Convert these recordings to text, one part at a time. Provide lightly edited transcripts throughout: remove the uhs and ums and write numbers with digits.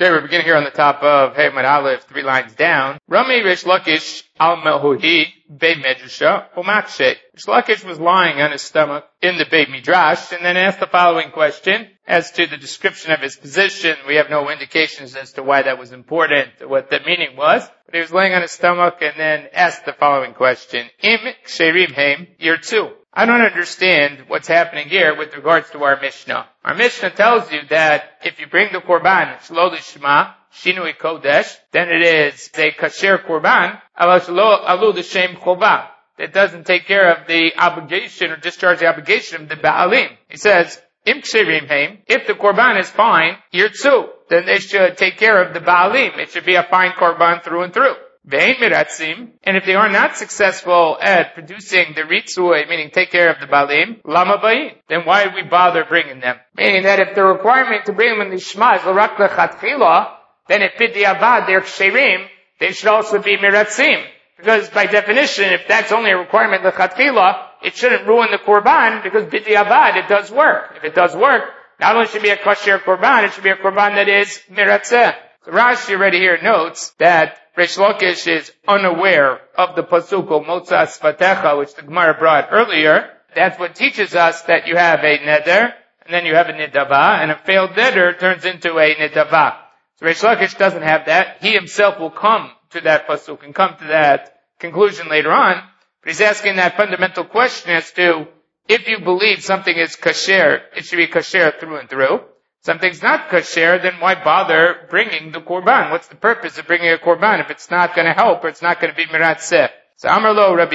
Okay, we're beginning here on the top of Hemad Aleph, 3 lines down. Rami Rish Lakish al Melhuhi Beit Medrasha Umakshe. Rish Lakish was lying on his stomach in the Beit Midrash and then asked the following question. As to the description of his position, we have no indications as to why that was important, what the meaning was. But he was laying on his stomach and then asked the following question. Im Ksherim Heim, year 2. I don't understand what's happening here with regards to our Mishnah. Our Mishnah tells you that if you bring the Korban, Shlo Lishma, Shinui Kodesh, then it is a Kasher Korban, Ala Shlo Alu L'Shem Chova. That doesn't take care of the obligation or discharge the obligation of the Ba'alim. He says, Im Ksherim Heim, if the Korban is fine, year 2, then they should take care of the Ba'alim. It should be a fine Korban through and through. Ve'en miratzim, and if they are not successful at producing the ritzui, meaning take care of the balim, lama ba'in, then why do we bother bringing them? Meaning that if the requirement to bring them in the shema is l'rak lechatchila, then if b'diavad they're ksherim, they should also be miratzim. Because by definition, if that's only a requirement lechatchila, it shouldn't ruin the korban, because b'diavad it does work. If it does work, not only should it be a kosher korban, it should be a korban that is miratzeh. So Rashi already here notes that Rish Lakish is unaware of the pasuk Motza Sfatecha, which the Gemara brought earlier. That's what teaches us that you have a neder, and then you have a nidava, and a failed neder turns into a nidava. So Rish Lakish doesn't have that. He himself will come to that pasuk and come to that conclusion later on. But he's asking that fundamental question as to, if you believe something is kasher, it should be kasher through and through. Something's not kasher, then why bother bringing the korban? What's the purpose of bringing a korban if it's not going to help or it's not going to be miratzeh? So Amar lo Rabbi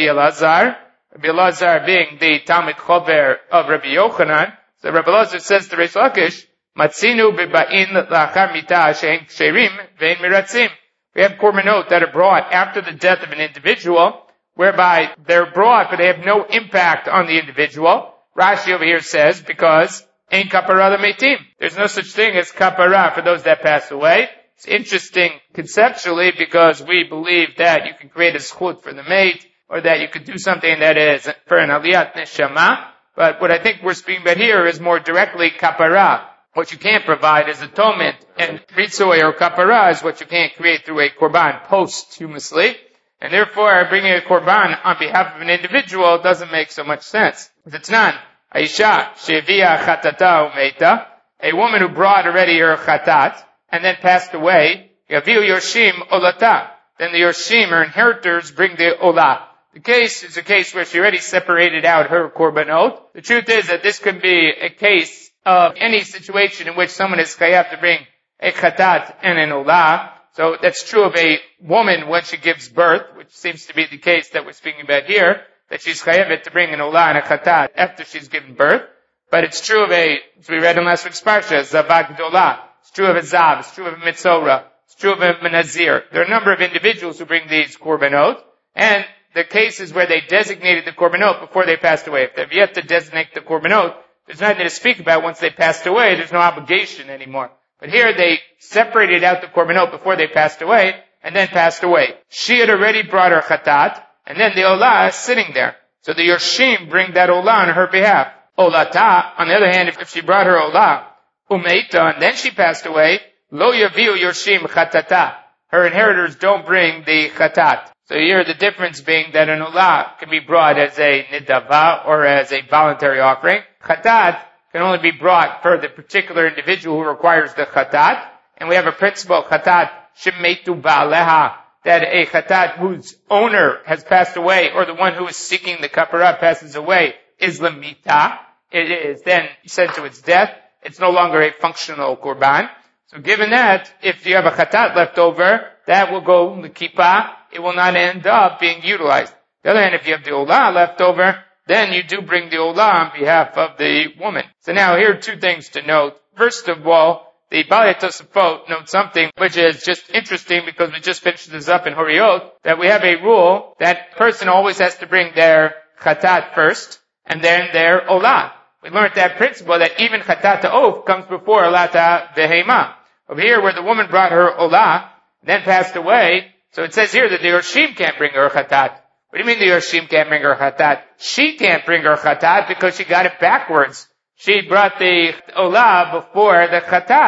Elazar being the Talmid Chover of Rabbi Yochanan. So Rabbi Elazar says to Rish Lakish, Matzinu b'ba'in lachar mitah she'en ksherim ve'en miratzim. We have korbanot that are brought after the death of an individual, whereby they're brought but they have no impact on the individual. Rashi over here says, because Ain't kapara the metim. There's no such thing as kapara for those that pass away. It's interesting conceptually because we believe that you can create a schut for the mate, or that you could do something that is for an aliyat neshama. But what I think we're speaking about here is more directly kapara. What you can't provide is atonement, and ritzoy or kapara is what you can't create through a korban posthumously. And therefore, bringing a korban on behalf of an individual doesn't make so much sense. If it's not, Aisha, Shevia Chatata Umeita, a woman who brought already her Chatat, and then passed away, Yaviu Yoshim Olata. Then the Yoshim, her inheritors, bring the Olah. The case is a case where she already separated out her Korbanot. The truth is that this could be a case of any situation in which someone is chayav to bring a Chatat and an Olah. So that's true of a woman when she gives birth, which seems to be the case that we're speaking about here, that she's chayavet to bring an olah and a chatat after she's given birth. But it's true of as we read in last week's parsha, zavak gdolah. It's true of a zav. It's true of a mitzorah. It's true of a menazir. There are a number of individuals who bring these korbanot, and the cases where they designated the korbanot before they passed away. If they've yet to designate the korbanot, there's nothing to speak about once they passed away. There's no obligation anymore. But here they separated out the korbanot before they passed away, and then passed away. She had already brought her chatat, and then the olah is sitting there. So the Yoshim bring that olah on her behalf. Olata, on the other hand, if she brought her olah, umeita, and then she passed away, lo yaviu Yoshim chatata. Her inheritors don't bring the chatat. So here the difference being that an olah can be brought as a nidava or as a voluntary offering. Chatat can only be brought for the particular individual who requires the chatat. And we have a principle, chatat shemetu ba'aleha, that a chatat whose owner has passed away, or the one who is seeking the kapara passes away, is lamita. It is then sent to its death. It's no longer a functional korban. So given that, if you have a chatat left over, that will go in the kippah. It will not end up being utilized. On the other hand, if you have the olah left over, then you do bring the olah on behalf of the woman. So now here are 2 things to note. First of all, the Balei Tosafot notes something which is just interesting because we just finished this up in Horiot, that we have a rule that person always has to bring their chatat first and then their olah. We learned that principle that even chatat ta'of comes before olata vehema. Over here where the woman brought her olah and then passed away, so it says here that the Yoshim can't bring her chatat. What do you mean the Yoshim can't bring her chatat? She can't bring her chatat because she got it backwards. She brought the olah before the chatat.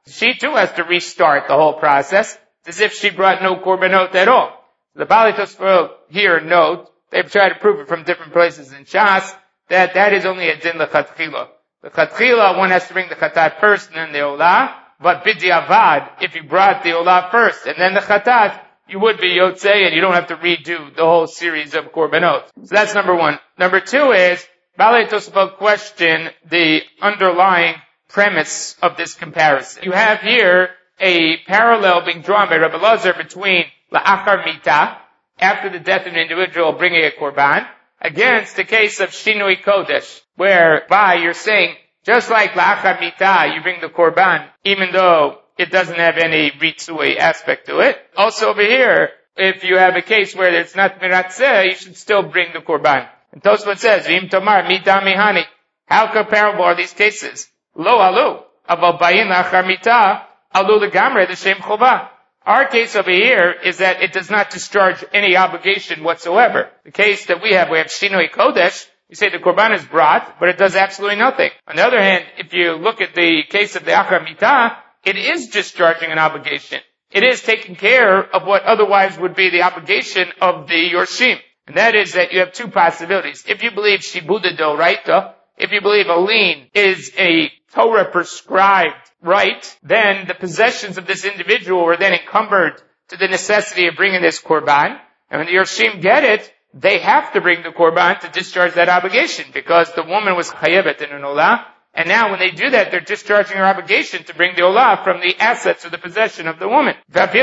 she too has to restart the whole process. It's as if she brought no korbanot at all. The Baalei Tosfot here note, they've tried to prove it from different places in Shas, that is only a din lechatchila. The chatchila, one has to bring the chatat first and then the olah, but b'diavad, if you brought the olah first and then the chatat, you would be yotzei and you don't have to redo the whole series of korbanot. So that's number one. Number two is, Baalei Tosfot question the underlying premise of this comparison. You have here a parallel being drawn by Rabbi Elazar between la'achar mitah, after the death of an individual bringing a korban, against the case of shinui kodesh, whereby you're saying, just like la'achar mitah, you bring the korban, even though it doesn't have any ritzui aspect to it. Also over here, if you have a case where it's not miratzeh, you should still bring the korban. And Tosfot says, V'im tomar mitah mihani. How comparable are these cases? Lo alu, aval bayin la'achar mitah, alu legamre l'shem chovah. Our case over here is that it does not discharge any obligation whatsoever. The case that we have Shinoi Kodesh, you say the Korban is brought, but it does absolutely nothing. On the other hand, if you look at the case of the Achar Mitah, it is discharging an obligation. It is taking care of what otherwise would be the obligation of the Yorshim. And that is that you have two possibilities. If you believe Shibuda Doraita, if you believe a lien is a Torah prescribed right, then the possessions of this individual were then encumbered to the necessity of bringing this korban. And when the Yorshim get it, they have to bring the korban to discharge that obligation because the woman was chayevet in an olah. And now when they do that, they're discharging her obligation to bring the olah from the assets or the possession of the woman.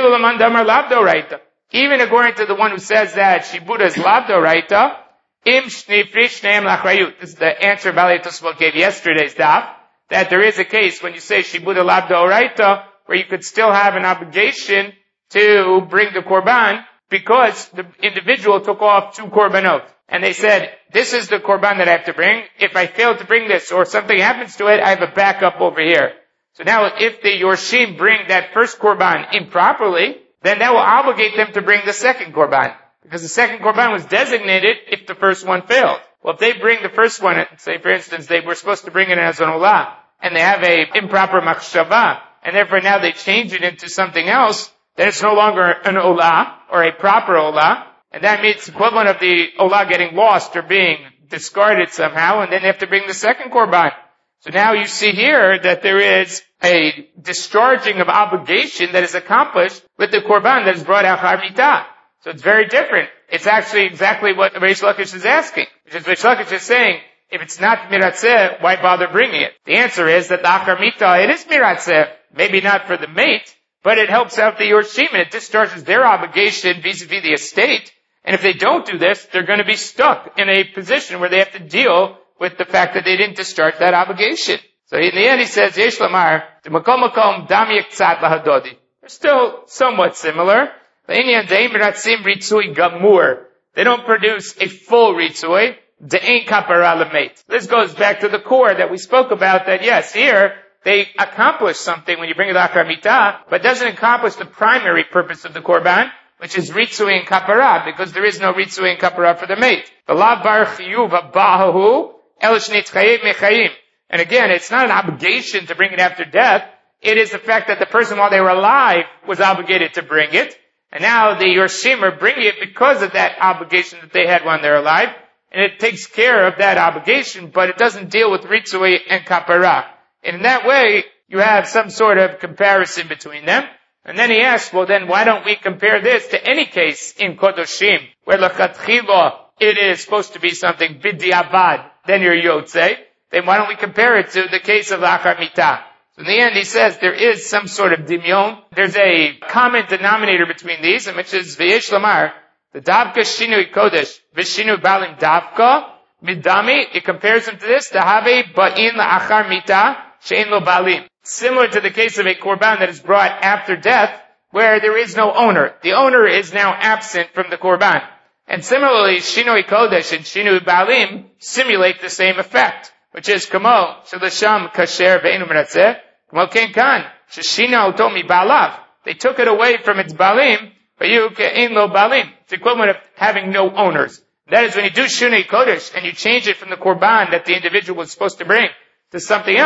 Even according to the one who says that Shibuda is labdoraita, this is the answer Baalei Tosfot gave yesterday's daf, that there is a case when you say Shibuda Labda Oraita, where you could still have an obligation to bring the korban because the individual took off 2 korbanot. And they said, this is the korban that I have to bring. If I fail to bring this or something happens to it, I have a backup over here. So now if the Yorshim bring that first korban improperly, then that will obligate them to bring the second korban. Because the second korban was designated if the first one failed. Well, if they bring the first one, say for instance, they were supposed to bring it as an olah, and they have a improper machshava, and therefore now they change it into something else, then it's no longer an olah, or a proper olah, and that means it's equivalent of the olah getting lost or being discarded somehow, and then they have to bring the second korban. So now you see here that there is a discharging of obligation that is accomplished with the korban that is brought out Achar Mitah. So it's very different. It's actually exactly what Reish Lakish is asking. Which is Reish Lakish is saying, if it's not miratzeh, why bother bringing it? The answer is that the Achar Mitah, it is miratzeh. Maybe not for the mate, but it helps out the Yorshim and it discharges their obligation vis-a-vis the estate. And if they don't do this, they're going to be stuck in a position where they have to deal with the fact that they didn't discharge that obligation. So in the end he says, Yesh Lamar, Makom Makom Dam Yektzat Lahadodi. They're still somewhat similar. They don't produce a full ritzui. This goes back to the core that we spoke about, that yes, here they accomplish something when you bring it to Achar Mitah, but doesn't accomplish the primary purpose of the korban, which is ritzui and kapara, because there is no ritzui and kapara for the mate. And again, it's not an obligation to bring it after death. It is the fact that the person while they were alive was obligated to bring it. And now the Yorshim are bringing it because of that obligation that they had when they're alive. And it takes care of that obligation, but it doesn't deal with ritzui and kapara. And in that way, you have some sort of comparison between them. And then he asks, well then why don't we compare this to any case in Kodoshim, where l'chatchila it is supposed to be something b'diavad, then you're yotzei. Then why don't we compare it to the case of Achar Mitah? So in the end, he says there is some sort of dimyon. There's a common denominator between these, and which is V'yesh Lamar, the Davka Shinui Kodesh, V'Shinui Balim Davka, Midami, it compares them to this, Tahave Ba'in La'achar Mitah, She'en Lo Balim. Similar to the case of a korban that is brought after death, where there is no owner. The owner is now absent from the korban. And similarly, Shinui Kodesh and Shinui Balim simulate the same effect, which is Kamo, Shalasham Kasher Ve'enu Meratzeh, Kamo Ken Kan, Shashina Otomi Balav. They took it away from its Balim, but you Ke'en Lo Balim. It's equivalent of having no owners. That is when you do Shinui Kodesh and you change it from the korban that the individual was supposed to bring to something else,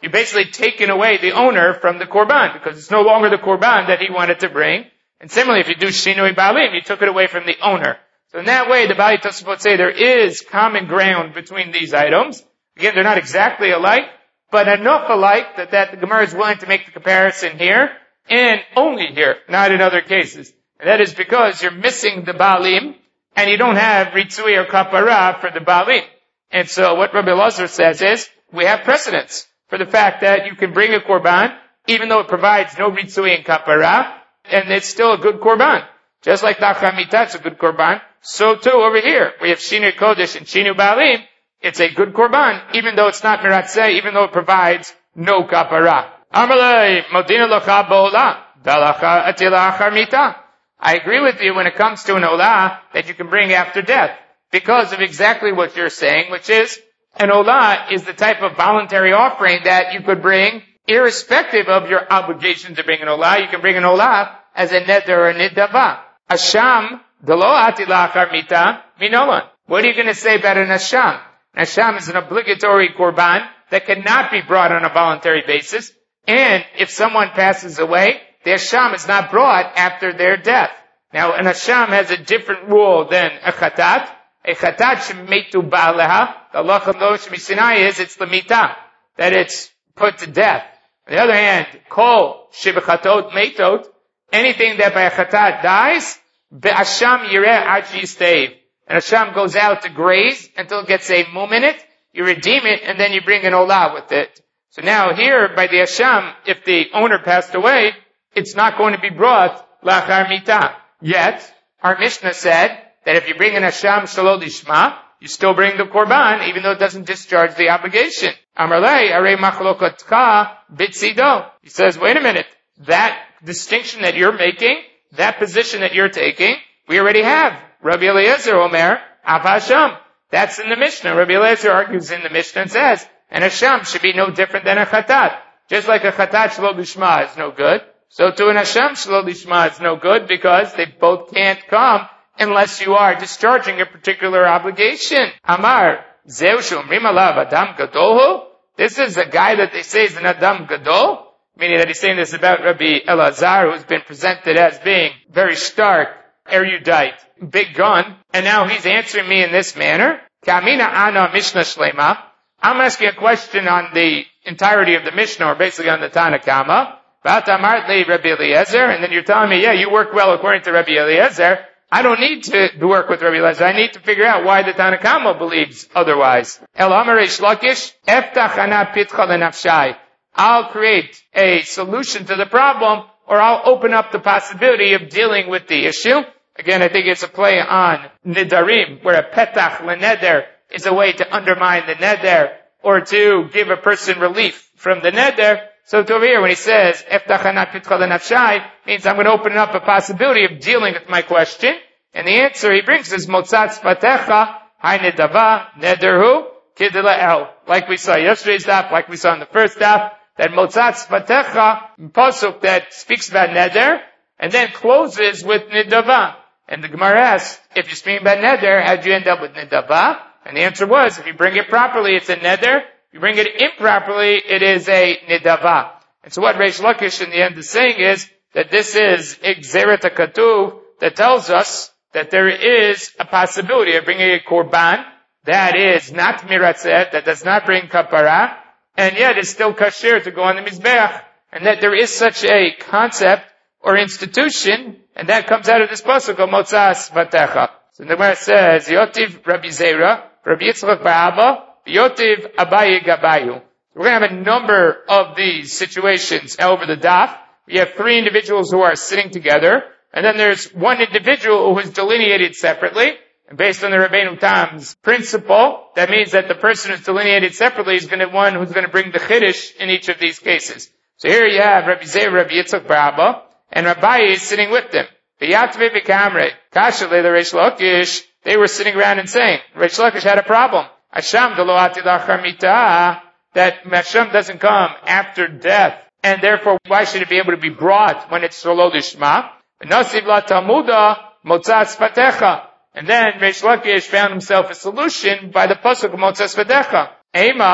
You're basically taking away the owner from the korban, because it's no longer the korban that he wanted to bring. And similarly, if you do shinui baalim, you took it away from the owner. So in that way, the Baalei Tosafot say there is common ground between these items. Again, they're not exactly alike, but enough alike that the Gemara is willing to make the comparison here, and only here, not in other cases. And that is because you're missing the baalim, and you don't have ritzui or kapara for the baalim. And so what Rabbi Elazar says is, we have precedence for the fact that you can bring a korban, even though it provides no ritzui and kapara, and it's still a good korban. Just like Nachal Mitah is a good korban, so too over here. We have Shinui Kodesh and Shinui Baalim. It's a good korban, even though it's not miratzeh, even though it provides no kapara. Amalei, Modina Lacha Bo'olah, Dalacha Atila Achar Mitah. I agree with you when it comes to an olah that you can bring after death, because of exactly what you're saying, which is, an olah is the type of voluntary offering that you could bring irrespective of your obligation to bring an olah. You can bring an olah as a neder or a nidava. Asham, delo atila achar mitah, minolan. What are you going to say about an asham? An asham is an obligatory korban that cannot be brought on a voluntary basis. And if someone passes away, the asham is not brought after their death. Now, an asham has a different rule than a chatat. A chatat shemitu ba'aleha. The halacha lo shemisinai is it's lemita, that it's put to death. On the other hand, kol shebechatot meitot, anything that by a chatat dies, be'asham yireh ad shiyistev. And asham goes out to graze until it gets a mum in it. You redeem it, and then you bring an olah with it. So now here, by the asham, if the owner passed away, it's not going to be brought lachar mitah. Yet, our Mishnah said that if you bring an asham shelo lishma, you still bring the korban, even though it doesn't discharge the obligation. Amarlei, arei machlokatcha bitzido. He says, wait a minute, that distinction that you're making, that position that you're taking, we already have. Rabbi Eliezer Omer, av hasham. That's in the Mishnah. Rabbi Eliezer argues in the Mishnah and says, an asham should be no different than a chatat. Just like a chatat shelo lishma is no good, so to an asham shelo lishma is no good, because they both can't come unless you are discharging a particular obligation. Amar, zeu shomrim alav adam gadolhu. This is a guy that they say is an adam gadol, meaning that he's saying this about Rabbi Elazar, who's been presented as being very stark, erudite, big gun, and now he's answering me in this manner. Kamina ana Mishnah shlema. I'm asking a question on the entirety of the Mishnah, or basically on the Tana Kama. V'atamart Rabbi Eliezer, and then you're telling me, yeah, you work well according to Rabbi Eliezer. I don't need to work with Rabbi Eliezer. I need to figure out why the Tana Kama believes otherwise. El Amar Reish Lakish, eftach ana pitcha lenafshai. I'll create a solution to the problem, or I'll open up the possibility of dealing with the issue. Again, I think it's a play on nidarim, where a petach leneder is a way to undermine the neder, or to give a person relief from the neder. So over here, when he says, eftach ana pitcha lenafshai, means I'm going to open up a possibility of dealing with my question. And the answer he brings is, motzat spatecha, hai nedava, nederhu, kidila'el. Like we saw yesterday's daf, like we saw in the first daf, that motzat spatecha, pasuk that speaks about neder, and then closes with nidava. And the Gemara asks, if you're speaking about neder, how'd you end up with nidava? And the answer was, if you bring it properly, it's a neder. If you bring it improperly, it is a nidava. And so what Reish Lakish in the end is saying is that this is Gzeret HaKatuv that tells us that there is a possibility of bringing a korban that is not miratzeh, that does not bring kapara, and yet is still kasher to go on the mizbeach, and that there is such a concept or institution, and that comes out of this pasuk of motzas vatecha. So the Gemara says, Yotiv Rabbi Zera, Rabbi Yitzchak Ba'aba, Yotiv Abaye Gabayu. We're going to have a number of these situations over the daf. We have three individuals who are sitting together, and then there's one individual who is delineated separately. And based on the Rabbeinu Tam's principle, that means that the person who's delineated separately is going to be one who's going to bring the chiddush in each of these cases. So here you have Rabbi Zera, Rabbi Yitzchak Ba'aba, and Rabbi is sitting with them. V'yatve v'kamre, kasha le Reish Lakish, they were sitting around and saying, Reish Lakish had a problem. Asham delo atid achar mitah, that Asham doesn't come after death, and therefore why should it be able to be brought when it's shelo lishma? V'nasiv la talmuda, motzat spatecha. And then Reish Lakish found himself a solution by the pasuk of motzat spatecha. Ema,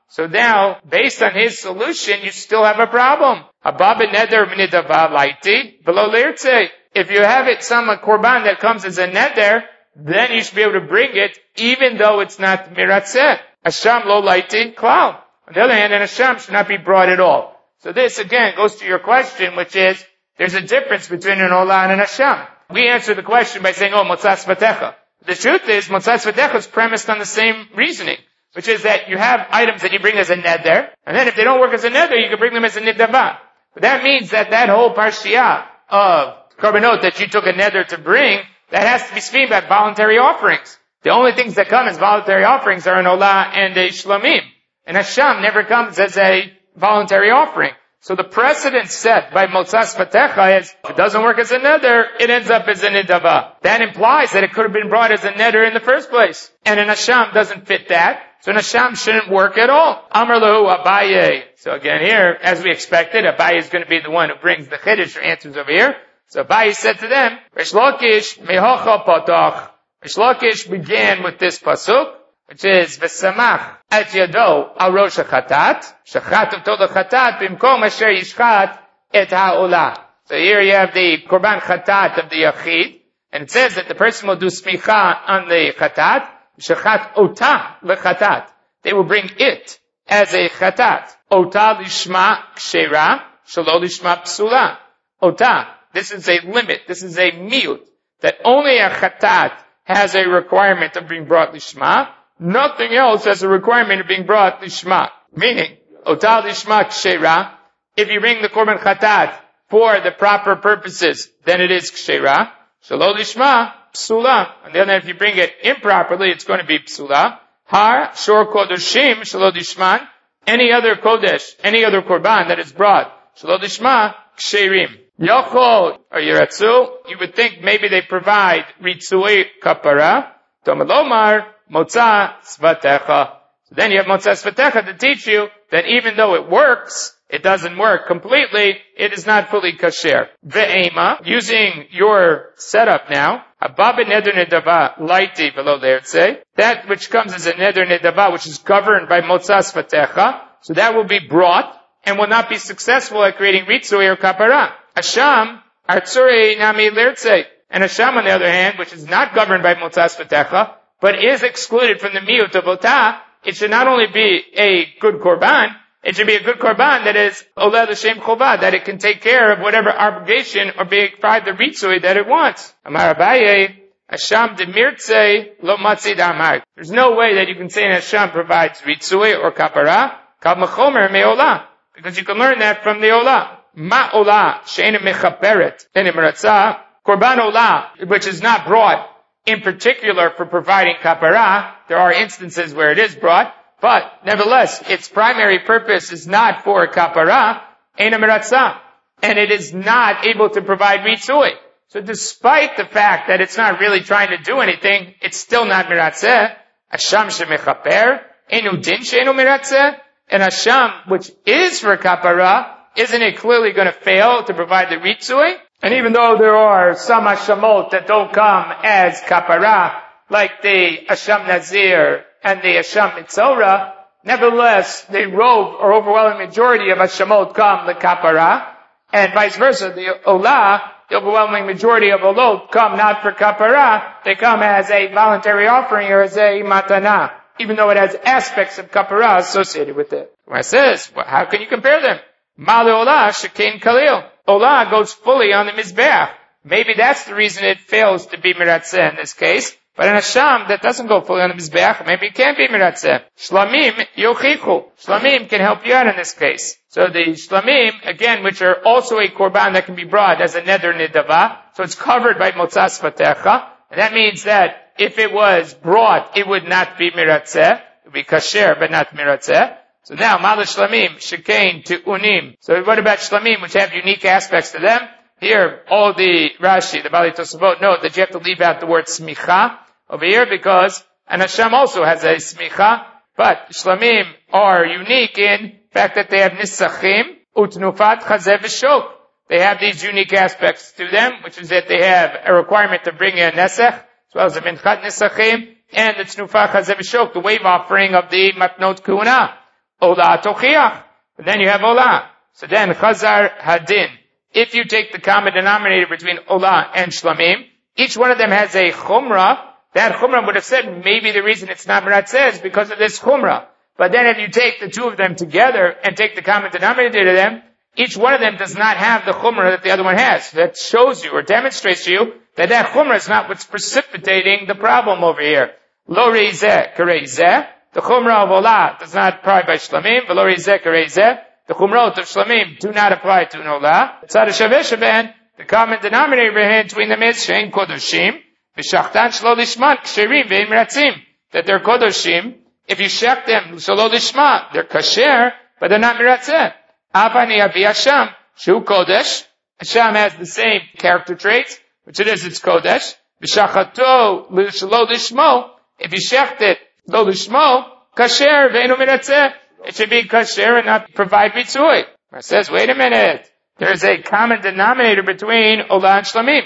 So now, based on his solution, you still have a problem. If you have it some korban that comes as a neder, then you should be able to bring it, even though it's not miratzeh. Asham lo laiti klal. On the other hand, an asham should not be brought at all. So this again goes to your question, which is, there's a difference between an olah and an asham. We answer the question by saying, motzas vatecha. The truth is, motzas vatecha is premised on the same reasoning, which is that you have items that you bring as a neder, and then if they don't work as a neder, you can bring them as a nidava. But that means that whole parshiyah of korbanot that you took a neder to bring, that has to be seen by voluntary offerings. The only things that come as voluntary offerings are an olah and a shlamim. And asham never comes as a voluntary offering. So the precedent set by motzas vatecha is, if it doesn't work as a neder, it ends up as a nidava. That implies that it could have been brought as a neder in the first place. And an asham doesn't fit that. So an asham shouldn't work at all. Amar lahu Abaye. So again here, as we expected, Abaye is going to be the one who brings the chiddush or answers over here. So Abaye said to them, Rish Lakish mehocha patach. Rish Lakish began with this pasuk, which is v'samach et yado al rosh hachatat, shachat of tol hachatat bimkom asher yishchat et ha'olah. So here you have the korban chatat of the yachid, and it says that the person will do smicha on the chatat, shachat ota lechatat. They will bring it as a chatat. Ota lishma kshera, shelo lishma psula. Ota. This is a limit. This is a miut. That only a chatat has a requirement of being brought lishma. Nothing else has a requirement of being brought lishma. Meaning, ota lishma kshera. If you bring the korban chatat for the proper purposes, then it is kshera. Shelo lishma psula. On the other hand, if you bring it improperly, it's going to be psula. Har shor kodoshim shelo lishman. Any other kodesh, any other korban that is brought, shelo lishma ksherim. Yochol or Yiratzu, you would think maybe they provide Ritzui Kapara, Tomalomar, Motza Svatecha. So then you have Motza Svatecha to teach you that even though it works, it doesn't work completely, it is not fully kasher. Ve'ema, using your setup now, Ababa Neder Nedava Laiti below there, say, that which comes as a Neder Nedava, which is governed by Motza Svatecha, so that will be brought and will not be successful at creating Ritzui or Kapara. Asham, Artsuri Nami Lirtze. And Asham, on the other hand, which is not governed by Motzas Vatecha, but is excluded from the miut of Otah, it should not only be a good korban, it should be a good korban that is Oleh L'Shem Chovah, that it can take care of whatever obligation or provide the ritzui that it wants. Amar Abaye, Asham de Mirtze Lo Matzi Damar. There's no way that you can say an Asham provides ritzui or kapara, Kal Mechomer Me'olah, because you can learn that from the Olah. Ma'olah, she'ena mechaperet, enimratzah, korban olah, which is not brought in particular for providing kapara. There are instances where it is brought, but nevertheless, its primary purpose is not for kapara, enimratzah, and it is not able to provide ritzui. So despite the fact that it's not really trying to do anything, it's still not miratzeh. Asham shemechaper, enu din she'enu miratzeh, and asham, which is for kapara, isn't it clearly going to fail to provide the ritzui? And even though there are some ashamot that don't come as kapara, like the asham nazir and the asham mitzora, nevertheless, the overwhelming majority of ashamot come the kapara, and vice versa, the olah, the overwhelming majority of olot come not for kapara, they come as a voluntary offering or as a matana, even though it has aspects of kapara associated with it. Where it says, well, how can you compare them? Ma'ale olah shekain kalil. Olah goes fully on the mizbeach. Maybe that's the reason it fails to be miratzeh in this case. But in Asham, that doesn't go fully on the mizbeach. Maybe it can be miratzeh. Shlamim yochichu. Shlamim can help you out in this case. So the shlamim, again, which are also a korban that can be brought as a neder nidava, so it's covered by motzas vatecha. And that means that if it was brought, it would not be miratzeh. It would be kasher, but not miratzeh. So now, Mala Shlamim, Shekain to Unim. So what about Shlamim, which have unique aspects to them? Here, all the Rashi, the Bali Tosafot, note that you have to leave out the word Smicha over here because an Asham also has a Smicha, but Shlamim are unique in fact that they have Nisachim, Utnufat, Chazeh, V'Shok. They have these unique aspects to them, which is that they have a requirement to bring a Nesach, as well as a Minchat Nisachim, and the Tnufat, Chazeh, V'Shok, the wave offering of the Matnot Kuna. Olah tochiach. But then you have Olah. So then, Chazar Hadin. If you take the common denominator between Olah and Shlamim, each one of them has a Chumrah. That Chumrah would have said maybe the reason it's not Meratzeh is because of this Chumrah. But then if you take the two of them together and take the common denominator to them, each one of them does not have the Chumrah that the other one has. That shows you or demonstrates to you that Chumrah is not what's precipitating the problem over here. Lo reizeh kareizeh. The Chumrah of Olah does not apply by Shlamim. V'lo reizeh kareizeh. The Chumrot of Shlamim do not apply to an Olah. Tzad HaShaveh Sheben, the common denominator between them is Shein Kodoshim. V'shachtan shlo lishma ksherim ve'im ratzim. That they're Kodoshim. If you shech them shlo lishma, they're kasher, but they're not miratzeh. Avani avi Hashem, shu kodesh. Hashem has the same character traits, which it is, it's kodesh. V'shachato shlo lishmo. If you shecht it lo lishmo, kasher ve'inu miratzeh. It should be kasher and not provide mitzvah. It says, wait a minute. There is a common denominator between Olah and Shlamim.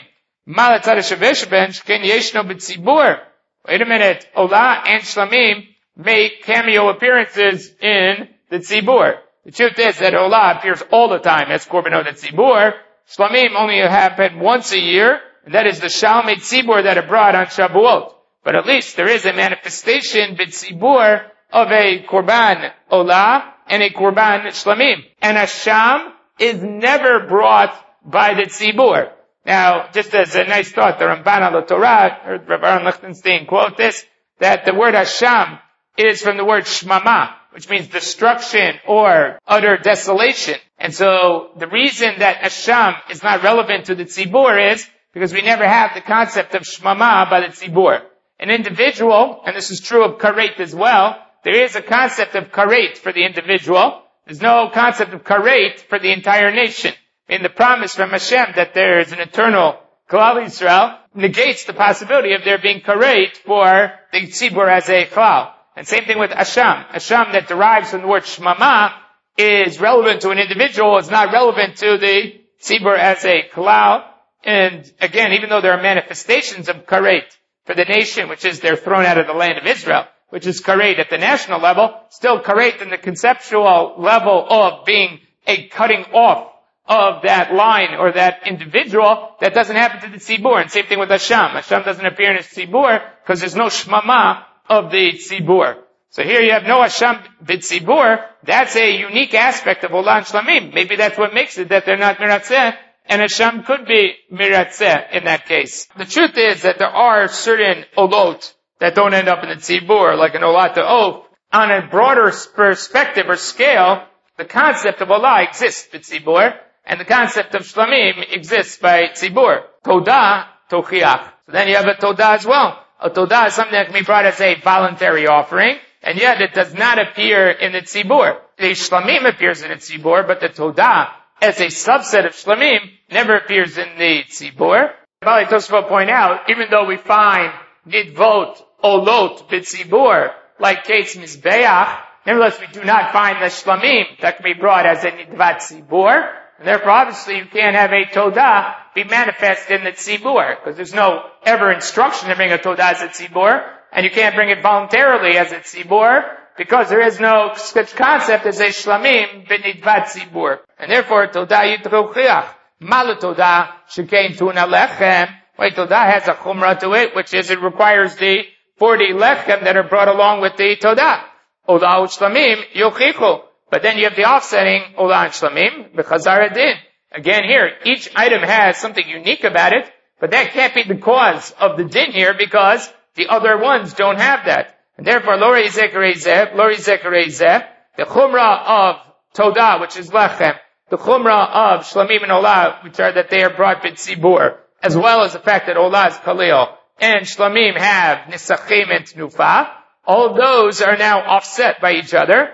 Wait a minute. Olah and Shlamim make cameo appearances in the tzibur. The truth is that Olah appears all the time as korbanot tzibur. Shlamim only happen once a year, and that is the Shalmei tzibur that are brought on Shavuot. But at least there is a manifestation b'tzibur of a korban Olah and a korban Shlamim. And a Sham is never brought by the tzibur. Now, just as a nice thought, the Ramban al Torah, heard Rav Aaron Lichtenstein quote this, that the word Hasham is from the word Shmama, which means destruction or utter desolation. And so, the reason that Hasham is not relevant to the tzibur is because we never have the concept of Shmama by the tzibur. An individual, and this is true of karet as well, there is a concept of karet for the individual. There's no concept of karet for the entire nation. In the promise from Hashem that there is an eternal Klal Yisrael negates the possibility of there being karet for the tzibur as a klal. And same thing with Asham. Asham that derives from the word Shmama is relevant to an individual, is not relevant to the tzibur as a klal. And again, even though there are manifestations of karet for the nation, which is they're thrown out of the land of Israel, which is karet at the national level, still karet in the conceptual level of being a cutting off of that line or that individual, that doesn't happen to the tzibur. And same thing with Hashem. Hashem doesn't appear in his tzibur because there's no shmama of the tzibur. So here you have no Hashem b'tzibur. That's a unique aspect of Olah and Shlamim. Maybe that's what makes it that they're not miratzeh, and Hashem could be miratzeh in that case. The truth is that there are certain olot that don't end up in the tzibur, like an olat oaf. On a broader perspective or scale, the concept of Olah exists b'tzibur, and the concept of Shlamim exists by tzibur. Todah, tochiach. So then you have a Todah as well. A Todah is something that can be brought as a voluntary offering, and yet it does not appear in the tzibur. The Shlamim appears in the tzibur, but the Todah, as a subset of Shlamim, never appears in the tzibur. Bali Tosfot point out, even though we find Nidvot, Olot, b'tzibur, like Kate's Mizbeach, nevertheless we do not find the Shlamim that can be brought as a Nidvat tzibur. And therefore, obviously, you can't have a Todah be manifest in the tzibur, because there's no ever instruction to bring a Todah as a tzibur, and you can't bring it voluntarily as a tzibur, because there is no such concept as a Shlamim b'nidvat tzibur. And therefore, Todah yitruchiach. Malu Todah shekein tuna lechem. Wait, Todah has a chumrah to it, which is it requires the 40 lechem that are brought along with the Todah. Olah u'shlamim yochichu. But then you have the offsetting Olah and Shlamim, b'chazar adin. Again here, each item has something unique about it, but that can't be the cause of the din here because the other ones don't have that. And therefore, lo reizeh kareizeh, lo reizeh kareizeh, the chumrah of Todah, which is lechem, the chumrah of Shlamim and Olah, which are that they are brought b'tzibur, as well as the fact that Olah is kalil, and Shlamim have nisachim and tnufa, all of those are now offset by each other.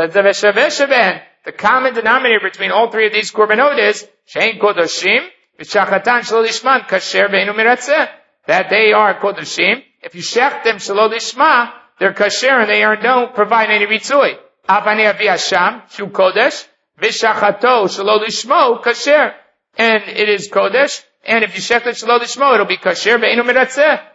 The common denominator between all three of these korbanot is shein kodoshim v'shachatan shelo lishma kasher ve'enu miratzeh. That they are kodoshim. If you shech them shelo lishma, they're kasher and they don't provide any ritzui. Avani avi Hashem shu kodesh v'shachato shelo lishmo kasher. And it is kodesh. And if you shech it shelo lishmo, it'll be kasher ve'enu miratzeh.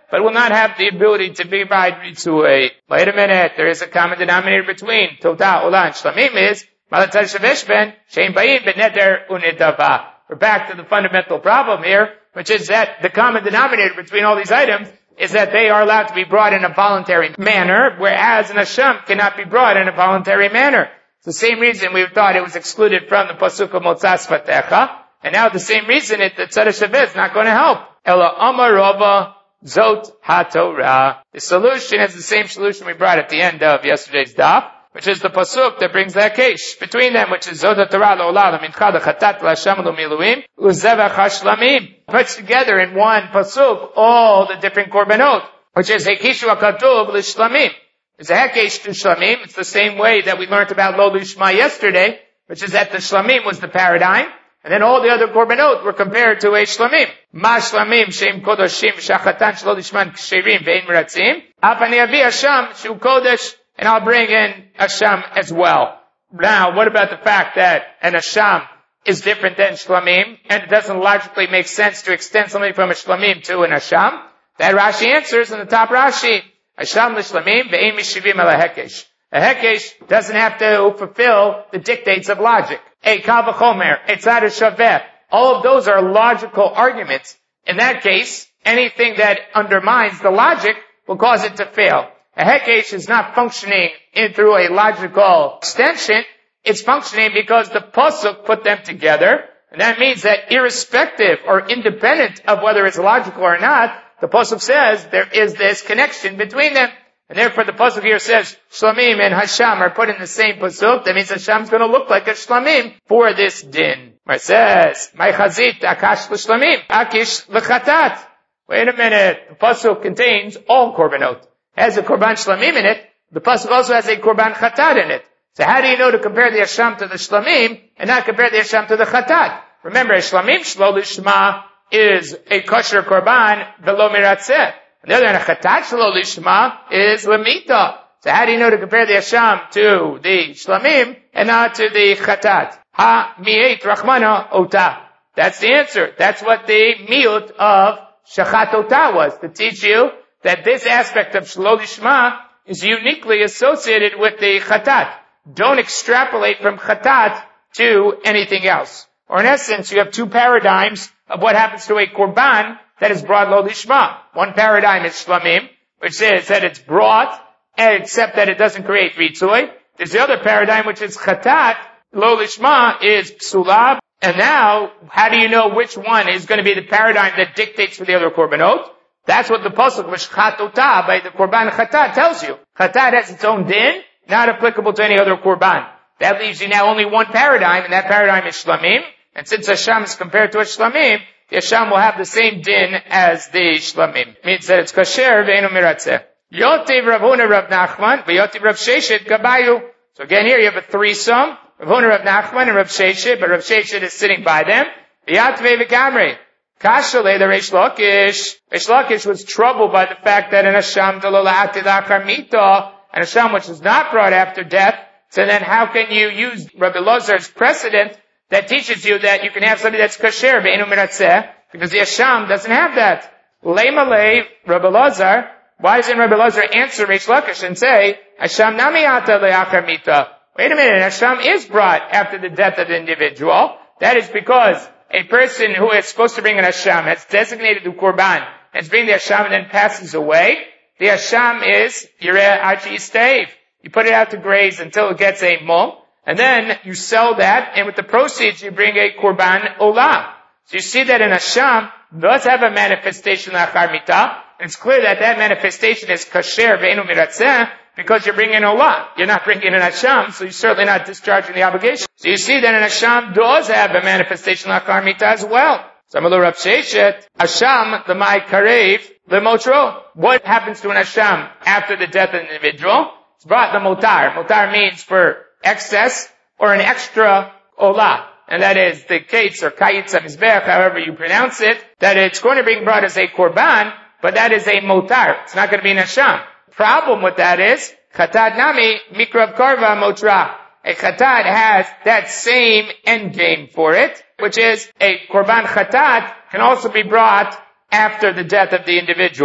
but will not have the ability to be by ritzui. Wait a minute, there is a common denominator between Todah, Olah, and Shlamim is Malatar Shavesh Ben, Shein Bayim Ben Neder Unidava. We're back to the fundamental problem here, which is that the common denominator between all these items is that they are allowed to be brought in a voluntary manner, whereas an Asham cannot be brought in a voluntary manner. It's the same reason we thought it was excluded from the Pasuk of Motzas Fatecha, and now the same reason the Tzara Shaveh is not going to help. Ela Amar Rava Zot HaTorah. The solution is the same solution we brought at the end of yesterday's daf, which is the pasuk that brings that case between them, which is Zot HaTorah Lo'olah L'mincha L'chatat L'Hasham L'miluim L'zevach HaShlamim. Puts together in one pasuk all the different korbanot, which is Hekishu HaKatuv L'Shlamim. It's a Hekesh to Shlamim. It's the same way that we learned about Lo Lishma yesterday, which is that the Shlamim was the paradigm. And then all the other korbanot were compared to a shlamim. Ma shlamim sheim kodoshim shachatan shlo lishman ksherim ve'in meratzim. Afani avi Hasham shu kodesh, and I'll bring in Hasham as well. Now, what about the fact that an Hasham is different than shlamim, and it doesn't logically make sense to extend something from a shlamim to an Hasham? That Rashi answers in the top Rashi. Hasham l'shlamim ve'in mishivim ala hekesh. A hekesh doesn't have to fulfill the dictates of logic. A kal v'chomer, a tzad shaveh. All of those are logical arguments. In that case, anything that undermines the logic will cause it to fail. A hekesh is not functioning through a logical extension. It's functioning because the pasuk put them together. And that means that irrespective or independent of whether it's logical or not, the pasuk says there is this connection between them. And therefore the pasuk here says Shlamim and Hasham are put in the same pasuk. That means Hasham's going to look like a Shlamim for this din. Where it says, My chazit akash l'shlamim, akish l'chatat. Wait a minute. The pasuk contains all korbanot. It has a korban Shlamim in it. The pasuk also has a korban chatat in it. So how do you know to compare the Hasham to the Shlamim and not compare the Hasham to the chatat? Remember, a Shlamim shlo lishma is a kosher korban velo miratzeh. On the other hand, a chatat shlo lishma is lamita. So how do you know to compare the Hasham to the Shlamim and not to the chatat? Ha mi'et rachmana ota. That's the answer. That's what the miut of shachat ota was, to teach you that this aspect of shlo lishma is uniquely associated with the chatat. Don't extrapolate from chatat to anything else. Or in essence, you have two paradigms of what happens to a korban that is brought lo lishma. One paradigm is shlamim, which says that it's brought, except that it doesn't create ritzui. There's the other paradigm, which is chatat. Lo lishma is psulab. And now, how do you know which one is going to be the paradigm that dictates for the other korbanot? That's what the pasuk which chatota by the korban chatat tells you. Chatat has its own din, not applicable to any other korban. That leaves you now only one paradigm, and that paradigm is shlamim. And since Hasham is compared to a shlamim, the Hasham will have the same din as the shlamim. It means that it's kasher ve'enu miratzeh. Yotiv Rav Huna Rav Nachman, v'yotiv Rav Sheshet gabayu. So again here you have a threesome. Rav Huna Rav Nachman and Rav Sheshet, but Rav Sheshet is sitting by them. V'yatvei v'kamrei. Kashalei the Reish Lakish. Reish Lakish was troubled by the fact that an Hasham dalola'atid achar mita, an Hasham which is not brought after death. So then how can you use Rabbi Elazar's precedent that teaches you that you can have something that's kasher ve'enu miratzeh, because the Hasham doesn't have that. Leimalei Rabbi Elazar. Why doesn't Rabbi Elazar answer Reish Lakish and say Hasham nami ata le'achar mita? Wait a minute, Hasham is brought after the death of the individual. That is because a person who is supposed to bring an Hasham, that's designated to Korban, and is bringing the Hasham and then passes away, the Hasham is Yireh Achi Yistev. You put it out to graze until it gets a mum, and then you sell that, and with the proceeds you bring a Korban Olah. So you see that an Hasham does have a manifestation Achar Mitah, and it's clear that that manifestation is Kasher Ve'enu Miratzeh, because you're bringing Olah. You're not bringing an Hasham, so you're certainly not discharging the obligation. So you see that an Hasham does have a manifestation Achar Mitah as well. Samalu Rav Sheshet, Hasham, the Mai Karev, the Motro. What happens to an Hasham after the death of an individual? It's brought the Motar. Motar means for excess or an extra Olah. And that is the Kates or Kayitz HaMizbech, however you pronounce it, that it's going to be brought as a Korban, but that is a Motar. It's not going to be an Hasham. Problem with that is, Chatat Nami, Mikrav Karva Motra. A Chatat has that same end game for it, which is a Korban Chatat can also be brought after the death of the individual.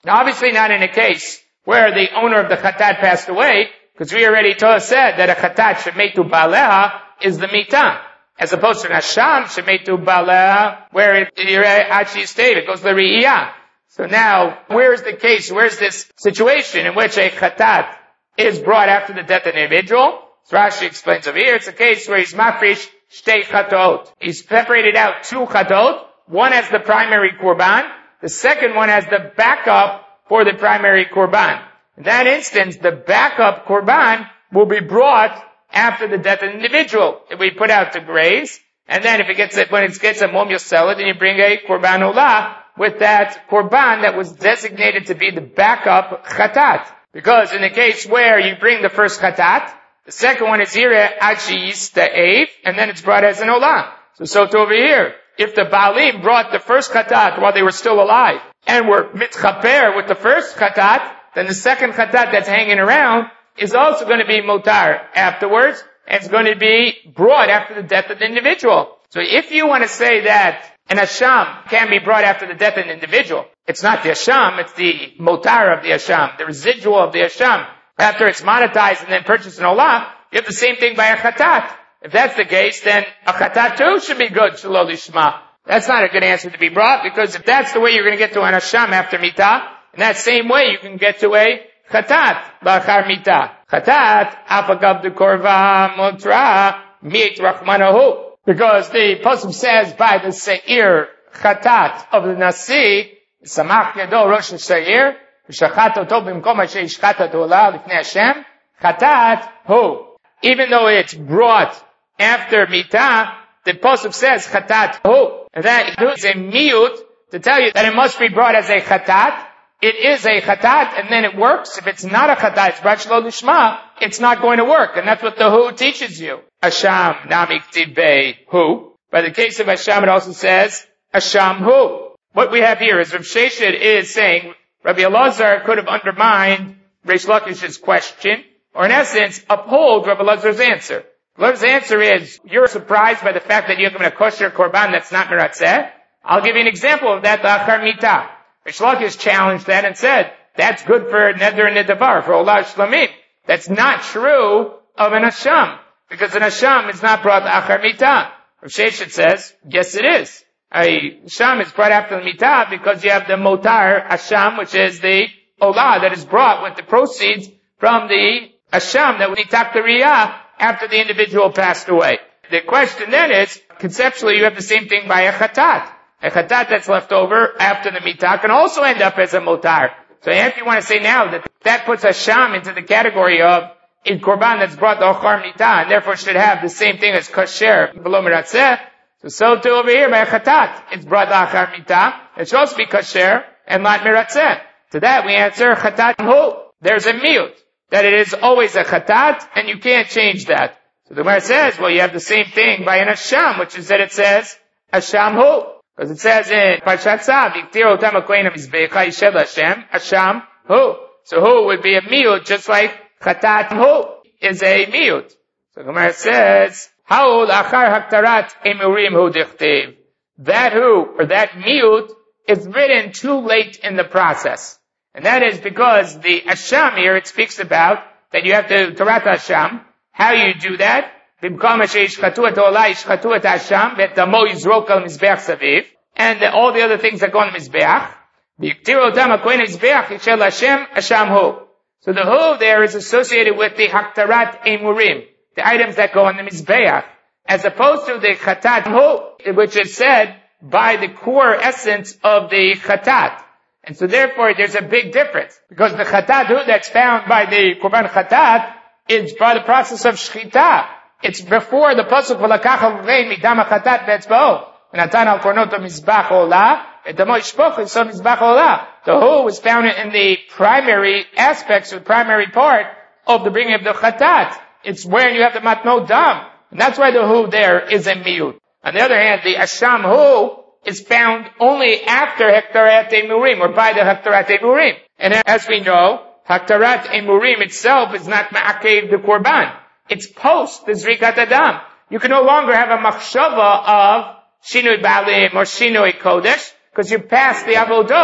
Now obviously not in a case where the owner of the chatat passed away, because we already said that a chatat shemetu baleha is the mitah, as opposed to an asham shemetu baleha, where it actually stayed, it goes to the re'iyah. So now, where's the case, where's this situation in which a chatat is brought after the death of an individual? So Rashi explains over here, it's a case where he's mafrish shtei chatot. He's separated out two chatot. One has the primary korban. The second one has the backup for the primary korban. In that instance, the backup korban will be brought after the death of the individual. If we put out to graze, and then when it gets a mom, you'll sell it, and you bring a korban olah with that korban that was designated to be the backup chatat. Because in the case where you bring the first chatat, the second one is yireh achis ta'ev, and then it's brought as an olah. So to over here, if the Baalim brought the first chatat while they were still alive, and were mitchaper with the first chatat, then the second chatat that's hanging around is also going to be motar afterwards, and it's going to be brought after the death of the individual. So if you want to say that an asham can be brought after the death of an individual, it's not the asham, it's the motar of the asham, the residual of the asham. After it's monetized and then purchased an olah, you have the same thing by a chatat. If that's the case, then a chatat too should be good, shalol lishma. That's not a good answer to be brought, because if that's the way you're going to get to an asham after mitah, in that same way you can get to a chatat, b'achar mitah. Chatat, afagav de korva motra, mit rachmanahu. Because the pasuk says by the seir chatat of the nasi, samach yado rosh seir, v'shachat oto b'mkom asher ishchatat olah lifnei Hashem, chatat hu. Even though it's brought after mitah, the pasuk says chatat hu. And that is a miut to tell you that it must be brought as a chatat. It is a chatat, and then it works. If it's not a chatat, it's brought shelo lishma, it's not going to work. And that's what the hu teaches you. Asham namik tibbe hu. By the case of Asham, it also says Asham hu. What we have here is Rav Sheshet is saying Rabbi Elazar could have undermined Reish Lakish's question, or in essence, uphold Rabbi Elazar's answer. Elazar's answer is, you're surprised by the fact that you're given a kosher korban that's not meratzeh. I'll give you an example of that, the achar mitah. Reish Lakish challenged that and said, that's good for neder and nedavar, for olah shlamim. That's not true of an asham, because an asham is not brought achar mitah. Rav Sheshet says, yes it is. A asham is brought after the mitah because you have the motar asham, which is the olah that is brought with the proceeds from the asham that was nitak the riyah after the individual passed away. The question then is, conceptually you have the same thing by a chatat. A chatat that's left over after the mitah can also end up as a motar. So if you want to say now that puts asham into the category of a korban that's brought to achar mitah, and therefore should have the same thing as kosher below meratzeh, so too over here by a chatat, it's brought to achar mitah, it should also be kosher and not meratzeh. To that we answer chatat hu. There's a miut, that it is always a chatat, and you can't change that. So the Gemara says, well, you have the same thing by an asham, which is that it says asham hu. Because it says in Parshat Tzav, Yiktir otam hakohen hamizbecha yishel Hashem, asham hu. So hu would be a miut, just like chatat hu is a miut. So the Gemara says, Ha'u lachar haktarat emurim hu dichtiv. That hu, or that miut, is written too late in the process. And that is because the asham here, it speaks about that you have to tarat asham. How you do that? And all the other things that go on the mizbeach. So the hu there is associated with the haktarat emurim, the items that go on the mizbeach, as opposed to the chatat hu, which is said by the core essence of the chatat. And so therefore there's a big difference, because the chatat hu that's found by the korban chatat is by the process of shchita. It's before the pasuk v'lakach al-rein midam chatat be'etzba'o v'natan al kornot mizbach olah v'damo yishpoch v'so mizbach olah. The hu was found in the primary aspects, or the primary part of the bringing of the chatat. It's where you have the matno dam, and that's why the hu there is a miut. On the other hand, the asham hu is found only after hektarat emurim, or by the hektarat emurim. And as we know, hektarat emurim itself is not ma'akev the korban. It's post the Zrikat Adam. You can no longer have a machshava of Shinui Balim or Shinui Kodesh, because you pass the Avodot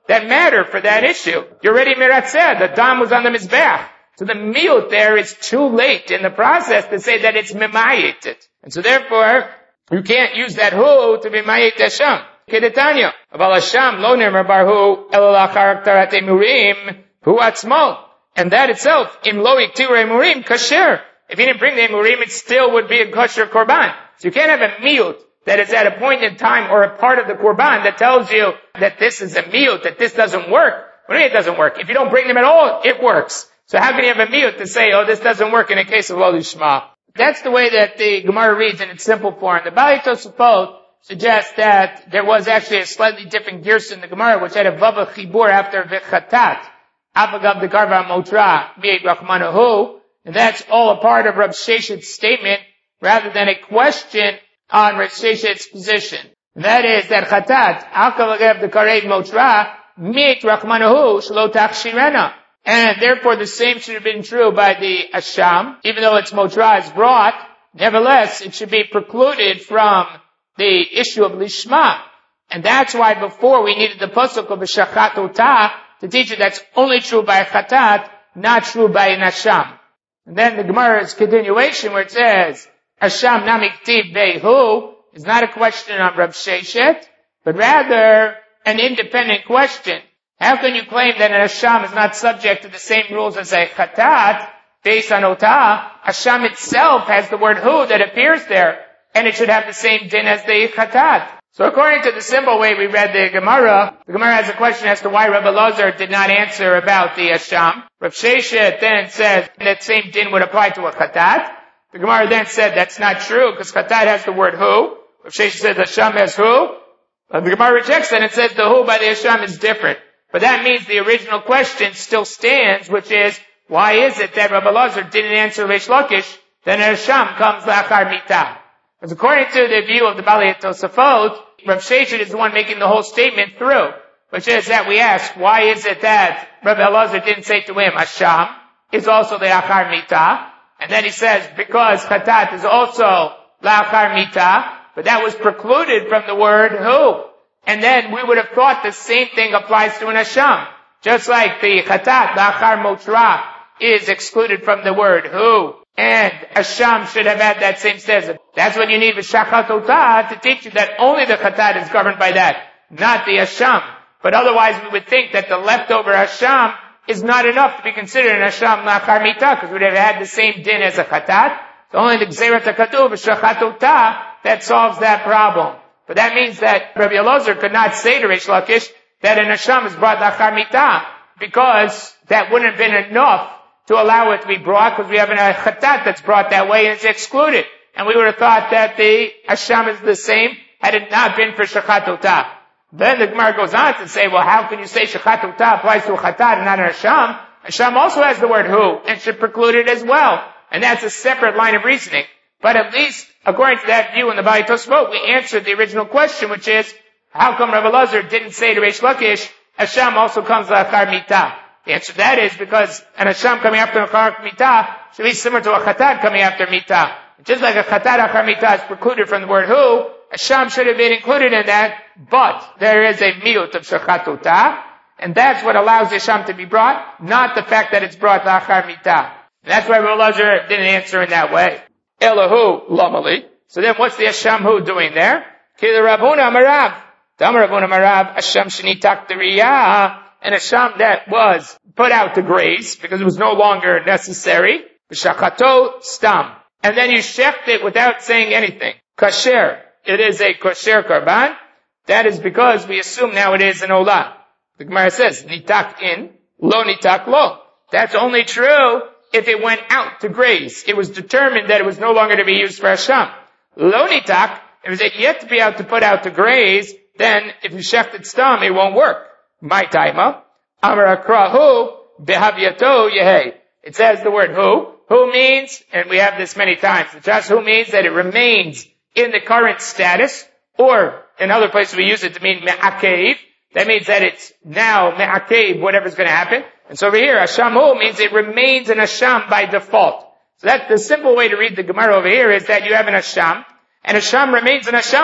that matter for that issue. You're already miratzeh. The dam was on the mizbeach. So the miyut there is too late in the process to say that it's mimayited. And so therefore, you can't use that hu to be mayit Hashem. Kedetanya. Aval Hashem lo nirmer bar hu elol achar aktarat emurim hu atzmo. And that itself, im lo iktir emurim kasher. If you didn't bring the emurim, it still would be a kosher korban. So you can't have a miyut that is at a point in time or a part of the korban that tells you that this is a miyut, that this doesn't work. Well, it doesn't work. If you don't bring them at all, it works. So how can you have a miyut to say, oh, this doesn't work in a case of lo lishma? That's the way that the Gemara reads in its simple form. The Baalei Tosafot suggests that there was actually a slightly different girsa in the Gemara, which had a vav chibur after v'chatat. Avagav the garva motra mi'et rachmanahu. And that's all a part of Rav Sheshet's statement rather than a question on Rav Sheshet's position. And that is that chatat, avagav the karev motra mi'et rachmanahu shelo tachshirena. And therefore the same should have been true by the asham. Even though its motra is brought, nevertheless it should be precluded from the issue of lishma. And that's why before we needed the pasuk of shachat otah to teach you that's only true by a chatat, not true by an asham. And then the Gemara's continuation where it says, asham namiktiv behu is not a question on Rav Sheshet, but rather an independent question. How can you claim that an asham is not subject to the same rules as a chatat based on otah? Asham itself has the word hu that appears there, and it should have the same din as the chatat. So according to the simple way we read the Gemara has a question as to why Rabbi Elazar did not answer about the asham. Rav Sheshet then says that same din would apply to a chatat. The Gemara then said that's not true because chatat has the word hu. Rav Sheshet says asham has hu. The Gemara rejects that and says the hu by the asham is different. But that means the original question still stands, which is, why is it that Rabbi Elazar didn't answer Reish Lakish, then an asham comes la'achar mitah? Because according to the view of the Baalei Tosafot, Rav Sheshet is the one making the whole statement through, which is that we ask, why is it that Rabbi Elazar didn't say to him, asham is also la'achar mitah? And then he says, because chatat is also la'achar mitah, but that was precluded from the word hu. And then we would have thought the same thing applies to an asham. Just like the chatat, la'achar motra, is excluded from the word hu. And asham should have had that same status. That's what you need with shachat otah to teach you that only the chatat is governed by that, not the asham. But otherwise we would think that the leftover asham is not enough to be considered an asham la'achar mitah, because we would have had the same din as a chatat. So only the gzerat hakatuv, shachat otah, that solves that problem. But that means that Rabbi Elazar could not say to Reish Lakish that an asham is brought la'achar mitah, because that wouldn't have been enough to allow it to be brought, because we have a chatat that's brought that way and it's excluded. And we would have thought that the asham is the same had it not been for shachat otah. Then the Gemara goes on to say, well, how can you say shachat otah applies to a chatat and not an asham? Asham also has the word hu and should preclude it as well. And that's a separate line of reasoning. But at least, according to that view in the Baalei Tosafot, we answered the original question, which is, how come Rabbi Elazar didn't say to Reish Lakish, asham also comes la'achar mitah? The answer to that is because an asham coming after la'achar mitah should be similar to a chatat coming after mitah. Just like a chatat achar mitah is precluded from the word hu, asham should have been included in that, but there is a miyut of shachat otah, and that's what allows the asham to be brought, not the fact that it's brought la'achar mitah. That's why Rabbi Elazar didn't answer in that way. Elahu lamali. So then what's the asham hu doing there? Kila Rabuna Marav. Damar Rabuna Marav, asham shenitak deriyah, an asham that was put out to graze because it was no longer necessary. B'shachato stam. And then you shecht it without saying anything. Kasher. It is a kosher karban. That is because we assume now it is an olah. The Gemara says, nitak in, lo nitak lo. That's only true if it went out to graze. It was determined that it was no longer to be used for asham. Lo nitak, if it was yet to be out to put out to graze, then if you shecht it stam, it won't work. My taima, amar akrahu behavyato yehei. It says the word hu. Hu means, and we have this many times, just hu means that it remains in the current status, or in other places we use it to mean me'akev. That means that it's now me'akev, whatever's going to happen. And so over here, asham hu means it remains an asham by default. So that's the simple way to read the Gemara over here is that you have an asham, and asham remains an asham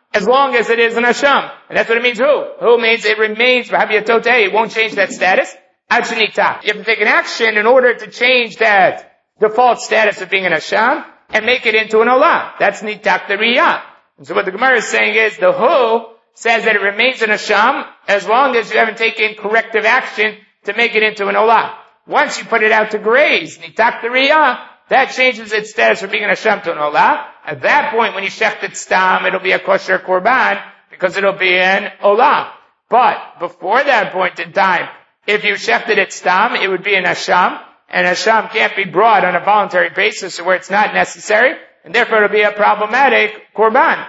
as long as it is an asham. And that's what it means who. Who means it remains b'haviyato tehei. It won't change that status. Ad shenitak. You have to take an action in order to change that default status of being an asham and make it into an olah. That's nitak the riyah. And so what the Gemara is saying is the who says that it remains an asham as long as you haven't taken corrective action to make it into an olah. Once you put it out to graze, nitak the riyah, that changes its status from being an asham to an olah. At that point, when you shecht it stam, it'll be a kosher korban because it'll be an olah. But before that point in time, if you shechted it stam, it would be an asham, and asham can't be brought on a voluntary basis or where it's not necessary, and therefore it'll be a problematic korban.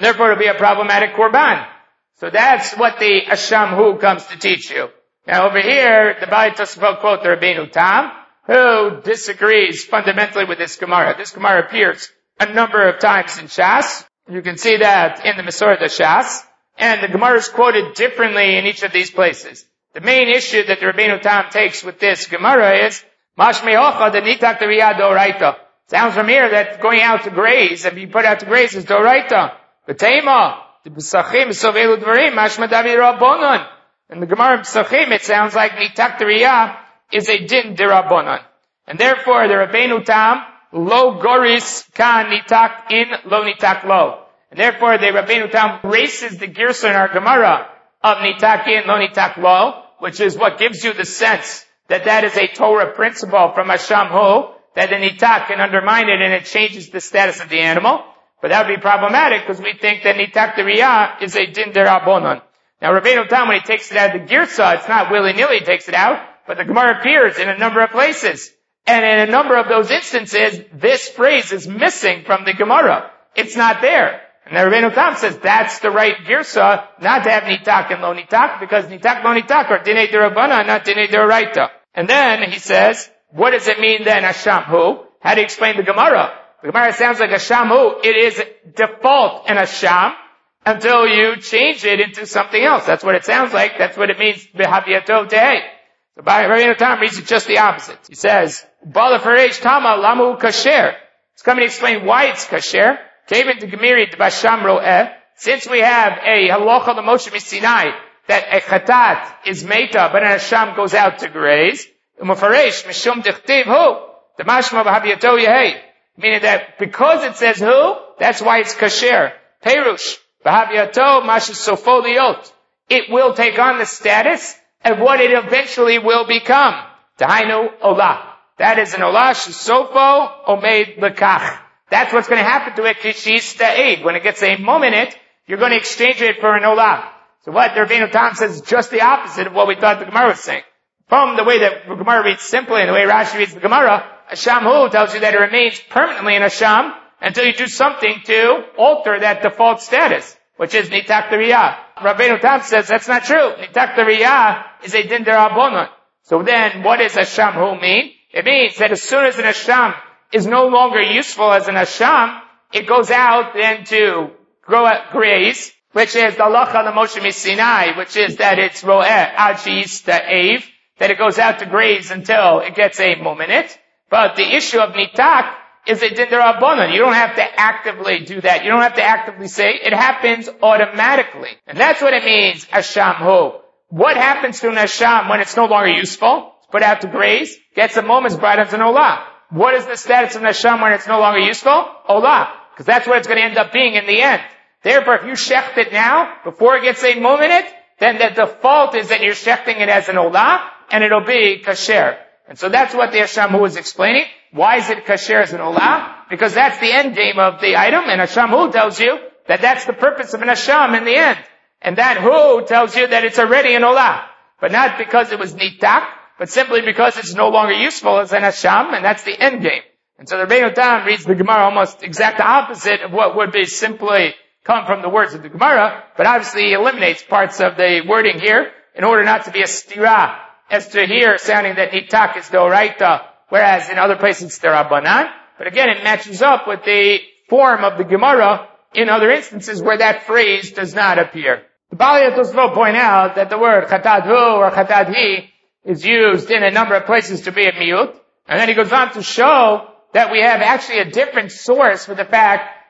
So that's what the asham hu comes to teach you. Now over here, the Baalei Tosafot quote the Rabbeinu Tam, who disagrees fundamentally with this Gemara. This Gemara appears a number of times in Shas. You can see that in the Masorah Shas. And the Gemara is quoted differently in each of these places. The main issue that the Rabbeinu Tam takes with this Gemara is, Mashmei hocha de nitak the riyah doraita. Sounds from here that going out to graze, and being put out to graze is doraita. B'teima, the Pesachim sovelu dvarim, mashma davi rabbonon. In the Gemara Pesachim, it sounds like nitak the riyah is a din derabonon. And therefore, the Rabbeinu Tam, lo goris kan nitak in lo nitak lo. And therefore, the Rabbeinu Tam races the girsa in our Gemara of nitak in lo nitak lo, which is what gives you the sense that that is a Torah principle from Asham Hu, that the nitak can undermine it and it changes the status of the animal. But that would be problematic because we think that nitak the riyah is a din derabonon. Now, Rabbeinu Tam, when he takes it out of the girsa, it's not willy-nilly he takes it out, but the Gemara appears in a number of places. And in a number of those instances, this phrase is missing from the Gemara. It's not there. And the Rabbeinu Tam says that's the right girsa, not to have nitak and lo nitak, because nitak lo nitak are dinei derabana, not dinei deraita. And then he says, what does it mean then, asham hu? How do you explain the Gemara? The Gemara sounds like asham hu. It is default an asham until you change it into something else. That's what it sounds like. That's what it means, b'haviyato tehei. So Rabbeinu Tam reads it just the opposite. He says, Bala Faresh Tama Lamu Kasher. It's coming to explain why it's kasher. Kevin to Gemiri to Basham Ro'eh. Since we have a halacha l'Moshe Sinai that a chatat is meta, but an asham goes out to graze. Umafaresh Mishum Dichtiv Hu. The Mashma B'Haviyato Yehei. Meaning that because it says who, that's why it's kasher. Perush B'Haviyato Mashas Sofo Liot. It will take on the status of what it eventually will become. Tahainu Olah. That is an Olah Shesofo Omeid Lekach. That's what's going to happen to it, Kishis Ta'ed. When it gets a mum in it, you're going to exchange it for an Olah. So what the Rabbeinu Tam says is just the opposite of what we thought the Gemara was saying. From the way that the Gemara reads simply and the way Rashi reads the Gemara, Asham Hu tells you that it remains permanently an Asham until you do something to alter that default status, which is Nitak the Riyah. Rabbeinu Tam says that's not true. Nitak the Riyah is a din derabonon. So then, what does Asham Hu mean? It means that as soon as an Asham is no longer useful as an Asham, it goes out then to grow at graze, which is the halacha l'Moshe Sinai, which is that it's ro'eh ad she'is ta'ev, that it goes out to graze until it gets a mum in it. But the issue of nitak is a din derabonon. You don't have to actively do that. You don't have to actively say it happens automatically. And that's what it means, Asham Hu. What happens to an Asham when it's no longer useful? It's put out to graze, gets a mum, is brought into an Olah. What is the status of an Asham when it's no longer useful? Olah. Because that's what it's going to end up being in the end. Therefore, if you shecht it now, before it gets a mum in it, then the default is that you're shechting it as an Olah, and it'll be kasher. And so that's what the Asham Hu is explaining. Why is it kasher as an Olah? Because that's the end game of the item, and Asham Hu tells you that that's the purpose of an Asham in the end. And that Hu tells you that it's already an Olah. But not because it was nitak, but simply because it's no longer useful as an Asham, and that's the end game. And so the Rabbeinu Tam reads the Gemara almost exact opposite of what would be simply come from the words of the Gemara, but obviously he eliminates parts of the wording here in order not to be a stira, as to here sounding that nitak is doraita, whereas in other places it's derabanan. But again, it matches up with the form of the Gemara in other instances where that phrase does not appear. The Baalei Tosafot point out that the word chatad hu or chatad hi is used in a number of places to be a miut, and then he goes on to show that we have actually a different source for the fact